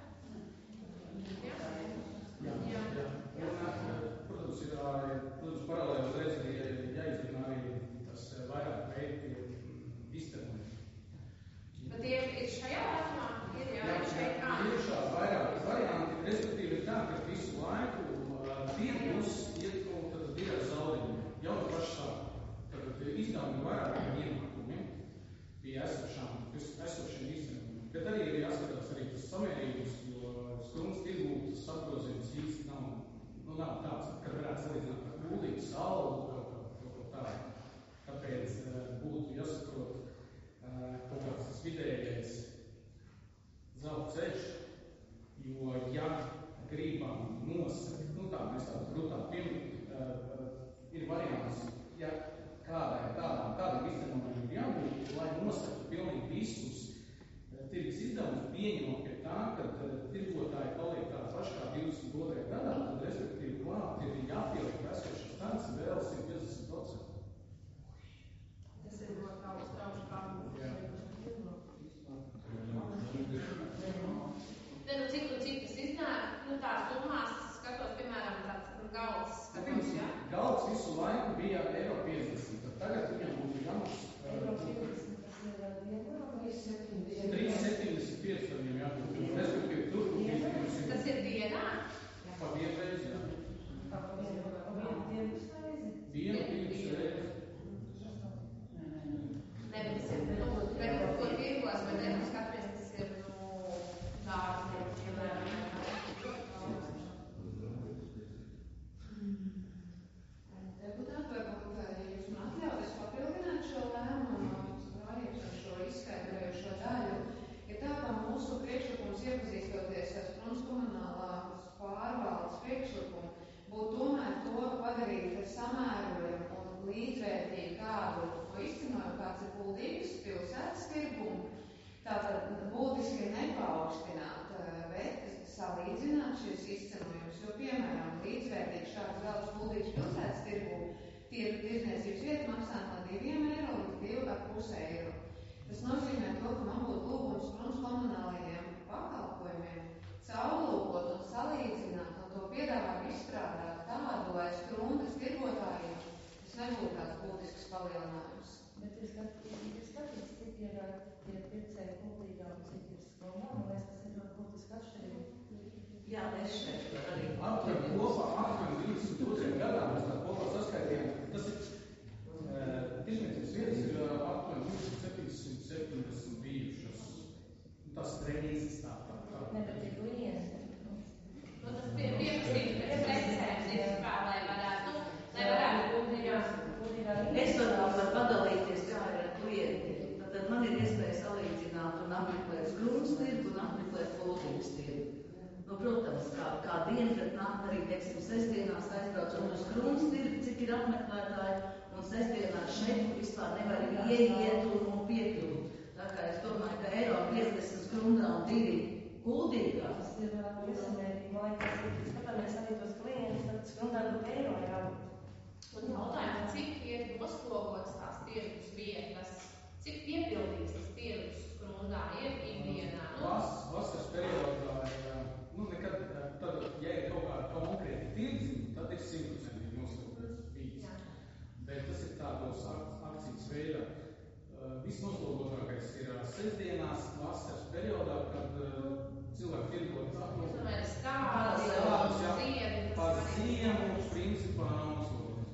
A: Jā.
M: Jā, jā. jā. Un, protams, ir, protams, paralēli uzreiz arī jāizrunā arī tas vairāk veidi iztenojumi.
A: Bet tie ir šajā vecumā? Ir jau
M: jā,
A: šeit kā?
M: Ir šādi vairāk varianti, respektīvi ir tā, ka visu laiku tirgus iet un tad ir ar zaudējumiem. Jau no paša sākuma. Tad izdevumi vairāk kā ienākumi bija esošām, esošiem iztenojumiem. Bet arī ir jāskatās arī tas samērības, jo skrūnas tirgū tas apgrozījums īsti nav, nu nav tāds, kad varētu salīdzināt ar kuldīgu salu, kaut kā, kaut kā tādu. Tāpēc uh, būtu jāsaprot uh, kaut kāds tas vidējais zelta ceļš, jo ja gribam nosakt, nu tā, mēs tādu brutā pieminam, uh, uh, ir variants, ja kādai tādām, kādam iztenojumam ir jābūt, lai nosaktu pilnīgi visus tirgus izdevumus, pieņemot pie tā, ka uh, tirgotāji paliek tāda paša kā divdesmit otrajā gadā, tad respektīvi klāt ir jāpieliek esošās cenas vēl simt piecdesmit procenti.
A: Tas ir ļoti daudz traušu kādu. Ne, nu cik un cik tas iznāk, nu tā summās skatos, piemēram, tāds nu, galds skatos, jā?
M: Galds visu laiku bija eiro piecdesmit, tad tagad viņam būtu jāmaksā.
E: Eiro piecdesmit, tas ir dienā vai septiņdesmit?
M: trīs septiņdesmit pieci viņam jābūt. Respektīvi, tur būtu
A: tas ir dienā?
M: Pa vienu reizi, jā.
E: Pa vienu, pa vienu tirgus reizi?
M: Vienu tirgus reizi.
A: Ne, bet tas ir, nu, bet ko tirgos, bet ne, skaties, tas ir, nu, dārgi, piemēram.
C: Deputāti, varbūt, ja jūs man atļauties papildināt šo lēmumu, šo izskaidrojušo daļu, ir tā, ka mūsu priekšlikums iepazīstoties ar Skrūnas komunālās pārvaldes priekšlikumu, būtu tomēr to padarīt samērojumu un līdzvērtīgi kādu izcinojumu, kāds ir Kuldīgas pilsētas tirgumu. Tātad būtiski nepaukstināt, bet salīdzināt šīs izcinojumus, jo, piemēram, līdzvērtīgi šāds galds Kuldīgas pilsētas tirgu tirdzniecības vieta maksā no diviem eiro līdz divi ar pus eiro. Tas nozīmē to, ka man būtu lūgums Skrūnas komunālajiem pakalpojumiem caurlūkot un salīdzināt un to piedāvāt izstrādāt tādu, lai Skrūnas tirgotājiem tas nebūtu tāds būtisks palielinājums.
E: Bet ir skatīts, cik ir tie pircēji Kuldīgā un cik ir Skrūnā, un es tas ir ļoti būtiski atšķirīgi.
H: Jā, es šeit arī.
M: Aptver kopā aptver divdesmit otrajā gadā mēs tā kopā saskaitījām. Tas ir tirsniecības vietas ir aptver septiņsimt septiņdesmit bijušas. Tas reizes tā tā tā.
E: Ne, bet ir klienti.
A: Nu, tas pie pieprasīt pēc precēm, kā, lai varētu, lai varētu Kuldīgā.
H: Es varbūt var padalīties, kā ir ar klienti. Tad man ir iespēja salīdzināt un apmeklēt Skrūnas tirgu un apmeklēt Kuldīgas tirgu. Nu, protams, kā, kā diena, kad nāk arī, teiksim, sestdienās aizbraucot uz Skrūnas tirgu, cik ir apmeklētāji, un sestdienās šeit vispār nevar ieiet un, un piekļūt. Tā kā es domāju, ka eiro piecdesmit Skrūnā un divi Kuldīgā.
E: Tas ir iesamērīgi, man liekas, skatāmies arī tos klientus, tad Skrūnā būtu eiro jābūt.
A: Un
M: cilvēku tirgot tā.
A: Es domāju, stādi,
M: jā.
A: ziedi.
M: Pa ziemu, principā, nav uzlūdums.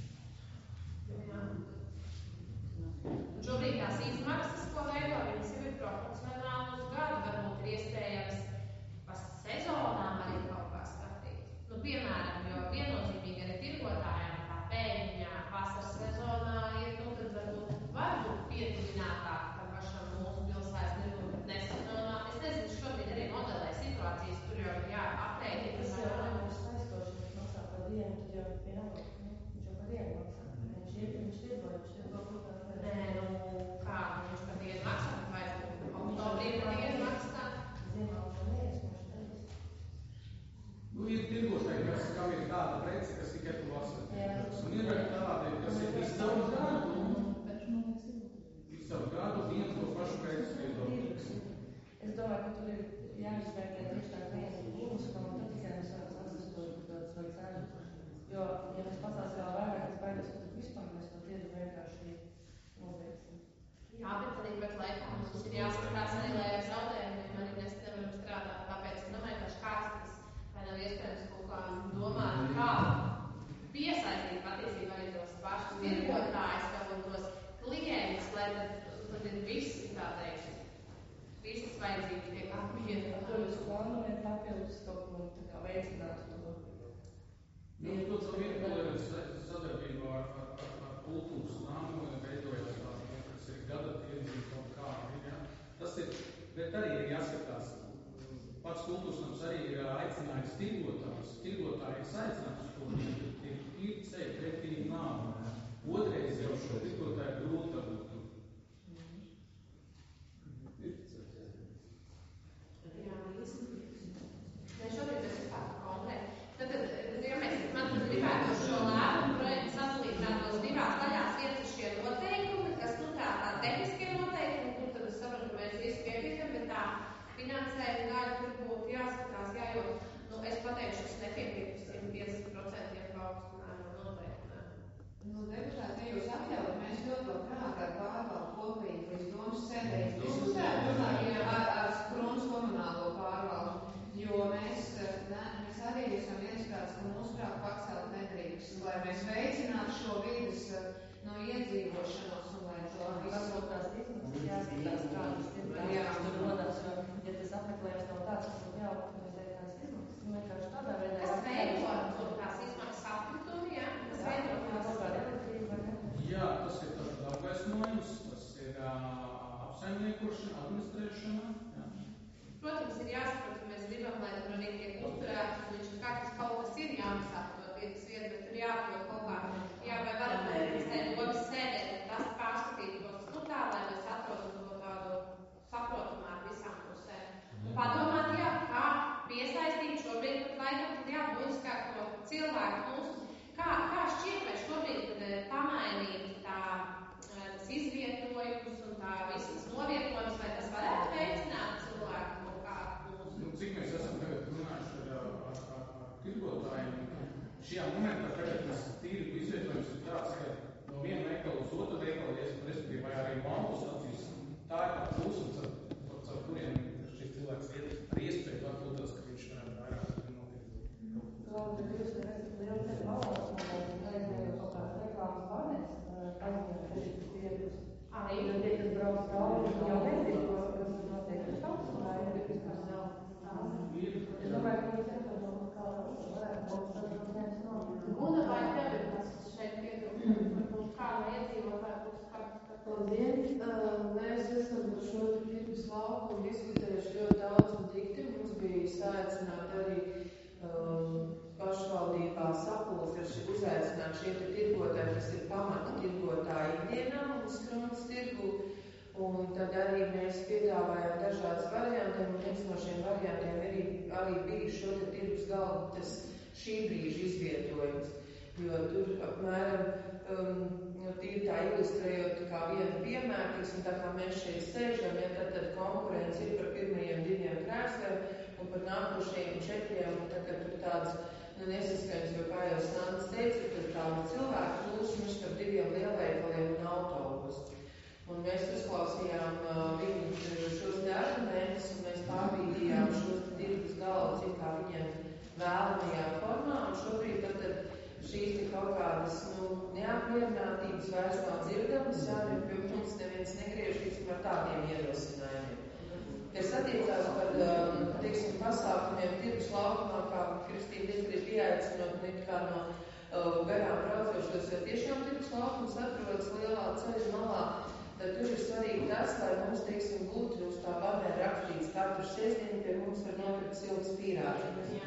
A: Un šobrīd tās izmaksas, ko veido, viņas jau ir proporcionāli uz gadu, varbūt ir iespējams pa sezonām arī kaut kā skatīt. Nu, piemēram, jo viennozīmīgi arī tirgotājiem tā pēļņā vasaras sezonā ir, nu, tad varbūt varbūt pietuvinātāk tam pašam mūsu pilsētas tirgu nesezonā. Es nezinu, šobrīd arī modelē situācijas, tur jau jā, aprēķi.
E: Tas jau nebūs skaistoši, viņš maksā par dienu, tad jau vienalga, nu, viņš jau par dienu maksā. Viņš ir, viņš tirgo, viņš tirgo kaut kā.
A: Nē, nu, kā viņš par dienu maksā, vai oktobrī par dienu maksā?
E: Ziemā jau neiesmoši darīs.
M: Nu, ir tirgotāji, kas, kam ir tāda prece, kas tikai tu vasaras. Un ir arī tādi, kas ir visu gadu, visu gadu vienu to pašu preci tirgot.
E: Es domāju, ka tur ir jāizvērtē tieši tā klienta plūsma, un tad tikai mēs varam saprast to, to cenu. Jo, ja mēs pasās vēl vairāk, es baidos, ka vispār mēs to tirgu vienkārši nobeigsim.
A: Jā, bet arī pat laikā mums ir jāskatās arī, lai ar zaudējumiem arī mēs nevaram strādāt. Tāpēc, es domāju, ka škārstas vai nav iespējams kaut kā domāt, kā piesaistīt patiesībā arī tos pašus tirgotājus un tos klientus, lai tad, tad ir visi, tā teikt, visas vajadzības tiek apmierinātas.
E: Tur jūs plānojat papildus kaut ko tā kā veicināt to?
M: Nu, to savu iekvalēt sadarbībā ar, ar, ar, ar kultūras nāmu, veidojot tādu, kas ir gada tirdzīgi kaut kādi, ja? Tas ir, bet arī ir jāskatās. Pats kultūras nams arī ir aicinājums tirgotājus. Tirgotāji ir aicināts uz to, ir, ir ceļ pretī nāmu. Otrais jau šo tirgotāju grūti dabūt.
A: Jā, īsti. Nē, šobrīd tas ir tāda konkrēta. Tad, ja mēs, man gribētu šo lēmumu projektu sadalīt tādos divās daļās. Viens ir šie noteikumi, kas, nu, tā, tā tehniskie noteikumi, kur tad es saprotu, ka mēs visi piekrītam, bet tā finansējuma daļa, kur būtu jāskatās, jā, jo, nu, es pateikšu, es nepiekrītu simt piecdesmit procenti paaugstinājumu noteikti.
C: Nu, deputāti, ja jūs atļaut, mēs ļoti labprāt ar pārvaldu kopīgi līdz domas sēdēs diskutētu ar, ar Skrunas komunālo pārvaldu, jo mēs, ne, mēs arī esam viensprāts, ka mūsuprāt pacelt nedrīkst, lai mēs veicinātu šo vides no iedzīvošanos un lai to visu.
E: Varbūt tās izmaksas jāskatās strādas tirgās, tur rodās, jo, ja tas apmeklējums nav tāds, kas būtu jāoptimizē tās izmaksas, nu vienkārši tādā veidā.
A: Kas veido tās izmaksas apkritumi, jā? Kas veido tās?
M: Jā, tas ir tāds apgaismojums, tas ir uh, apsaimniekošana, administrēšana. Jā.
A: Protams, ir jāsaprot, ka mēs gribam, lai tur arī tiek uzturēts, un viņš katrs kaut kas ir jāmaksā par to vietas vietu, bet tur jāatrod kaut kā, jā, vai varam mēs domas sēdēt, tas pārskatīt tos, nu tā, lai mēs atrodam to tādu saprotamā ar visām pusēm. Un padomāt, jā, kā piesaistīt šobrīd pat laikam, tad jā, būtiskāk to cilvēku mūsu. Kā, kā šķiet, vai šobrīd tad pamainīt tā, tas izvietojums un tā visas novietojums, vai tas varētu veicināt cilvēku kaut kā mūsu?
M: Nu, cik mēs esam tagad runājuši ar, ar, ar, ar tirgotājiem, šajā momentā tagad tas tirgu izvietojums ir tāds, ka no viena veikala uz otru veikalu, respektīvi, vai arī autostacijas, tā ir tā plūsma, caur kuriem šis cilvēks iet ar iespēju atbildās, ka viņš varētu vairāk notiek.
E: Labi, tad jūs te esat liels te valsts, un reizēju kaut kādas reklāmas pārnēs, paziņot, ka šis tirgus.
A: Arī.
E: Jo tie, kas brauc cauri, jau nezinu, ko, kas ir noteikti štāps, un tā ir vispār nav. Es domāju, ka viņi saprot, kā varētu būt tad, ka viens nav.
A: Guna, vai tev ir tas šeit pietrūkst, varbūt kāda iedzīvotāja būs kāds?
N: Labdien! Mēs esam par šo tirgus lauku diskutējuši ļoti daudz un dikti. Mums bija saicināti arī um, pašvaldībā sapulce, ir uzaicināt šie tirgotāji, kas ir pamata tirgotāji ikdienā un Skrunas tirgu. Un tad arī mēs piedāvājām dažādas varianti, un viens no šiem variantiem arī, arī bija šo te tirgus galvu tas šī brīža izvietojums. Jo tur apmēram, um, tīri tā ilustrējot kā vienu piemēru, tiksim, tā kā mēs šeit sēžam, ja tad, tad konkurence ir par pirmajiem diviem krēsliem un par nākošajiem četriem, un tad, kad tur tāds nu, nesaskaņas, jo kā jau Sandrs teica, tad tāda cilvēku plūsma starp diviem lielveikaliem un autobusu. Un mēs uzklausījām uh, viņu šos te argumentus, un mēs pārbīdījām šos tirgus galvas, it kā viņiem vēlamajā formā, un šobrīd tad šīs te kaut kādas, nu, neapmierinātības vairs nav dzirdamas, jā, jo pie mums neviens negriež visam ar tādiem ierosinājumiem. Kas attiecās par, teiksim, pasākumiem tirgus laukumā, kā Kristīna teica, arī pieaicinot ne kā no uh, garām braucošos, jo tiešām tirgus laukums atrodas lielā ceļa malā, tad tur ir svarīgi tas, lai mums, teiksim, būtu uz tā banē rakstīts, katru sestdienu pie mums var nopirkt siltas pīrādziņas.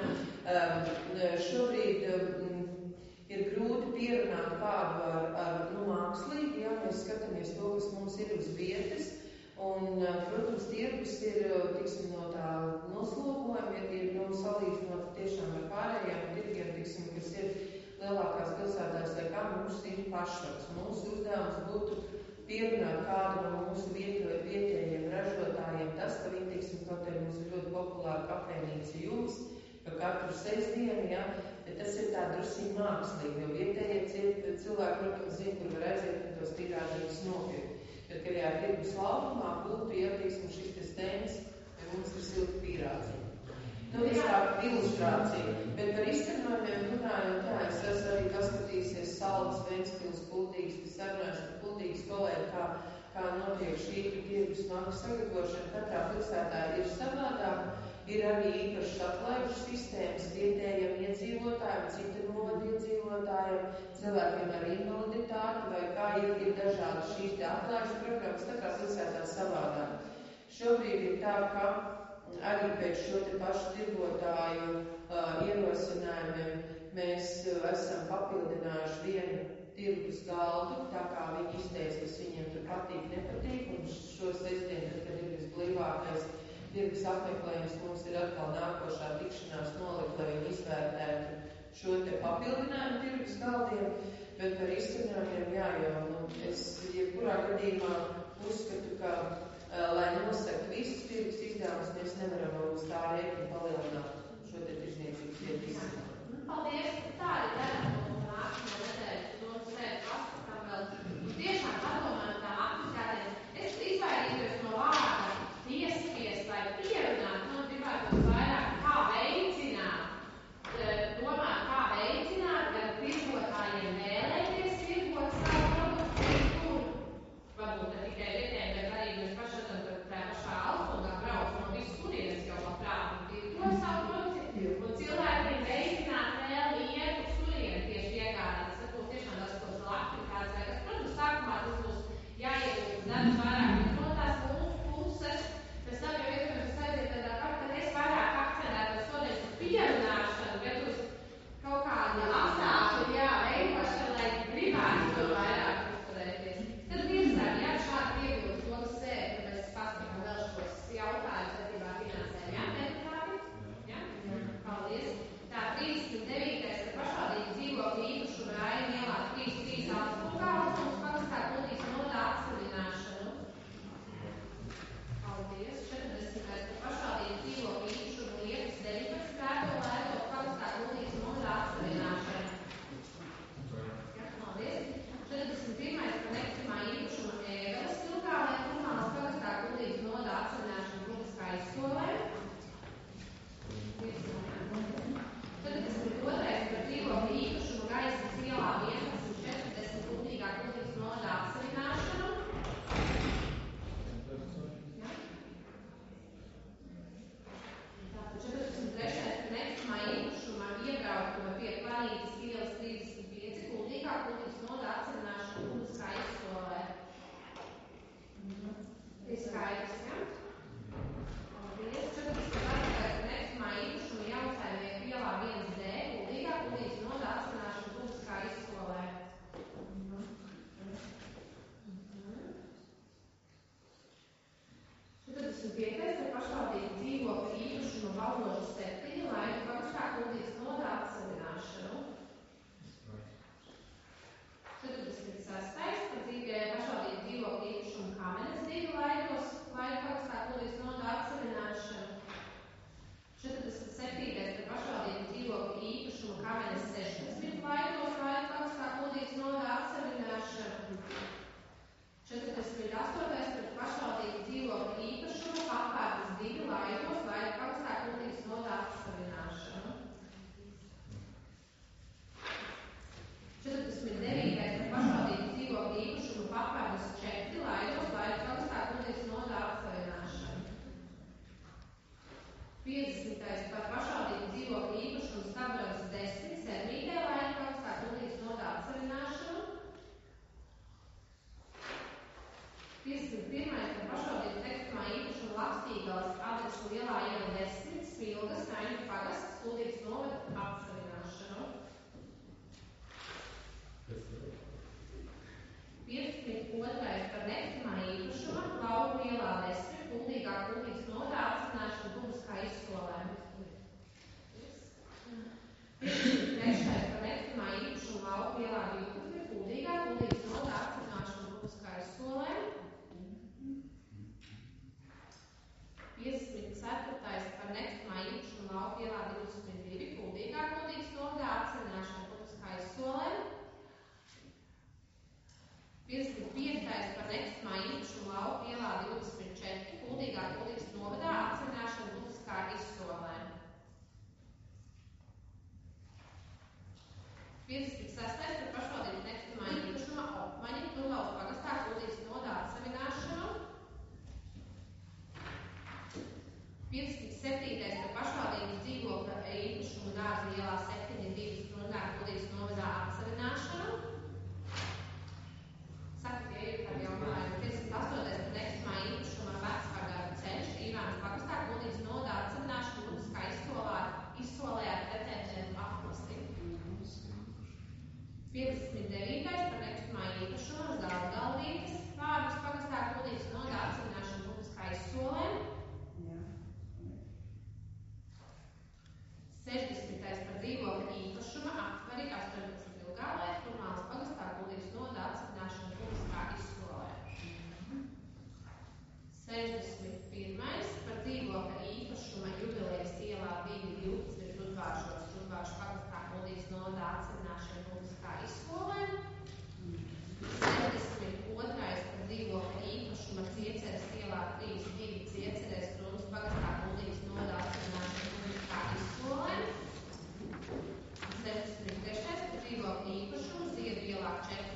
N: Um, šobrīd um, ir grūti pierunāt kādu ar, ar nu, mākslīgi, ja mēs skatāmies to, kas mums ir uz vietas. Un, protams, tirgus ir, tiksim, no tā noslogojuma, ir, ir nu, salīdzinot tiešām ar pārējiem tirgiem, tiksim, kas ir lielākās pilsētās, vai kā mums ir pašvars. Mūsu uzdevums būtu pierunāt kādu no mūsu vieto, vietējiem ražotājiem tas, ka viņi, tiksim, kaut arī mums ir ļoti populāra kafejnīca jums, ka katru sestdienu, ja, bet tas ir tā drusīgi mākslīgi, jo vietējie cilvēki, protams, zina, kur var aiziet un tos tirāžības nopirkt. Bet, kad jā, tirgus laukumā būtu, ja, teiksim, šis te stends, ja mums ir silta pīrādziņa. Nu, tas kā ilustrācija. Bet par izcenojumiem runājot, jā, es esmu arī paskatīsies Saldas, Ventspils, Kuldīgas, kas sarunājas ar Kuldīgas kolēģi, kā, kā notiek šī tirgus maksas sagatavošana. Katrā pilsētā ir savādāk. Ir arī īpašas atlaižu sistēmas vietējiem iedzīvotājiem, cita novada iedzīvotājiem, cilvēkiem ar invaliditāti, vai kā ir, ir dažādi šīs te atlaižu programmas, tā kā pilsētā savādāk. Šobrīd ir tā, ka arī pēc šo te pašu tirgotāju uh, ierosinājumiem mēs uh, esam papildinājuši vienu tirgus galdu, tā kā viņi izteica, kas viņiem tur patīk, nepatīk, un šo sestdienu, tad, kad ir visblīvākais tirgus apmeklējums, mums ir atkal nākošā tikšanās nolikt, lai viņi izvērtētu šo te papildinājumu tirgus galdiem, bet par izcenojumiem, jā, jo, nu, es jebkurā gadījumā uzskatu, ka, uh, lai nosakt visus tirgus izdevumus, mēs nevaram uz tā rēķina palielināt šo te tirzniecības vietu izcenojumu.
A: Paldies, tā ir darba mūsu nākamā nedēļa, to sēd paskatām vēl. Tiešām padomājam tā apskatēm. Es izvairījos no vārda piespiest vai pierunāt, nu, gribētu vairāk kā veicināt, domāt, kā veicināt, gan tirgotājiem vēlēties tirgot savu produktu, tur varbūt ne tikai vietējiem, bet arī mēs paši redzam, ka tā pašā Alstogā brauc no visu turienes jau labprāt un tirgot savu produktu, un cilvēkiem veicināt vēl iet uz turieni. par nekustamā īpašuma lauku ielā divdesmit četri, Kuldīgā Kuldīgas novadā apstiprināšanu publiskā izsolē. piecdesmit sestais par pašvaldības nekustamā īpašuma Opmaņa Turlaus pagastā Kuldīgas novada atsavināšanu. piecdesmit septītais par pašvaldības dzīvokļa īpašumu Dārza ielā septiņi divi Strungāra Kuldīgas novadā atsavināšanu. Saka, ja ir kādi jautājumi. piecdesmit astotais par nekustamā īpašuma Vecpagara ceļš Īvānas pagastā Kuldīgas novadā atsavināšanu publiskā izsolā, izsolē ar pretēģēnu atklasi. piecdesmit devītais par nekustamā īpašuma Zaudgaldītes Vārdas pagastā Kuldīgas novadā atsavināšanu publiskā izsolē. sešdesmitais par dzīvokļa īpašuma aptveri astoņpadsmit Vilgālē, Turmālas pagastā Kuldīgas novada atsavināšanu publiskā izsolē. sešdesmit pirmais par dzīvokļa īpašuma Jubilejas ielā divi divpadsmit Rudvāršos, Rudvāršu pagastā Kuldīgas novada atsavināšanu publiskā izsolē. sešdesmit otrais par dzīvokļa īpašuma Cieceres ielā trīs divi Cieceres Krunas pagastā Kuldīgas novada atsavināšanu publiskā izsolē. sešdesmit trešais par dzīvokļa īpašumu Ziedu ielā četri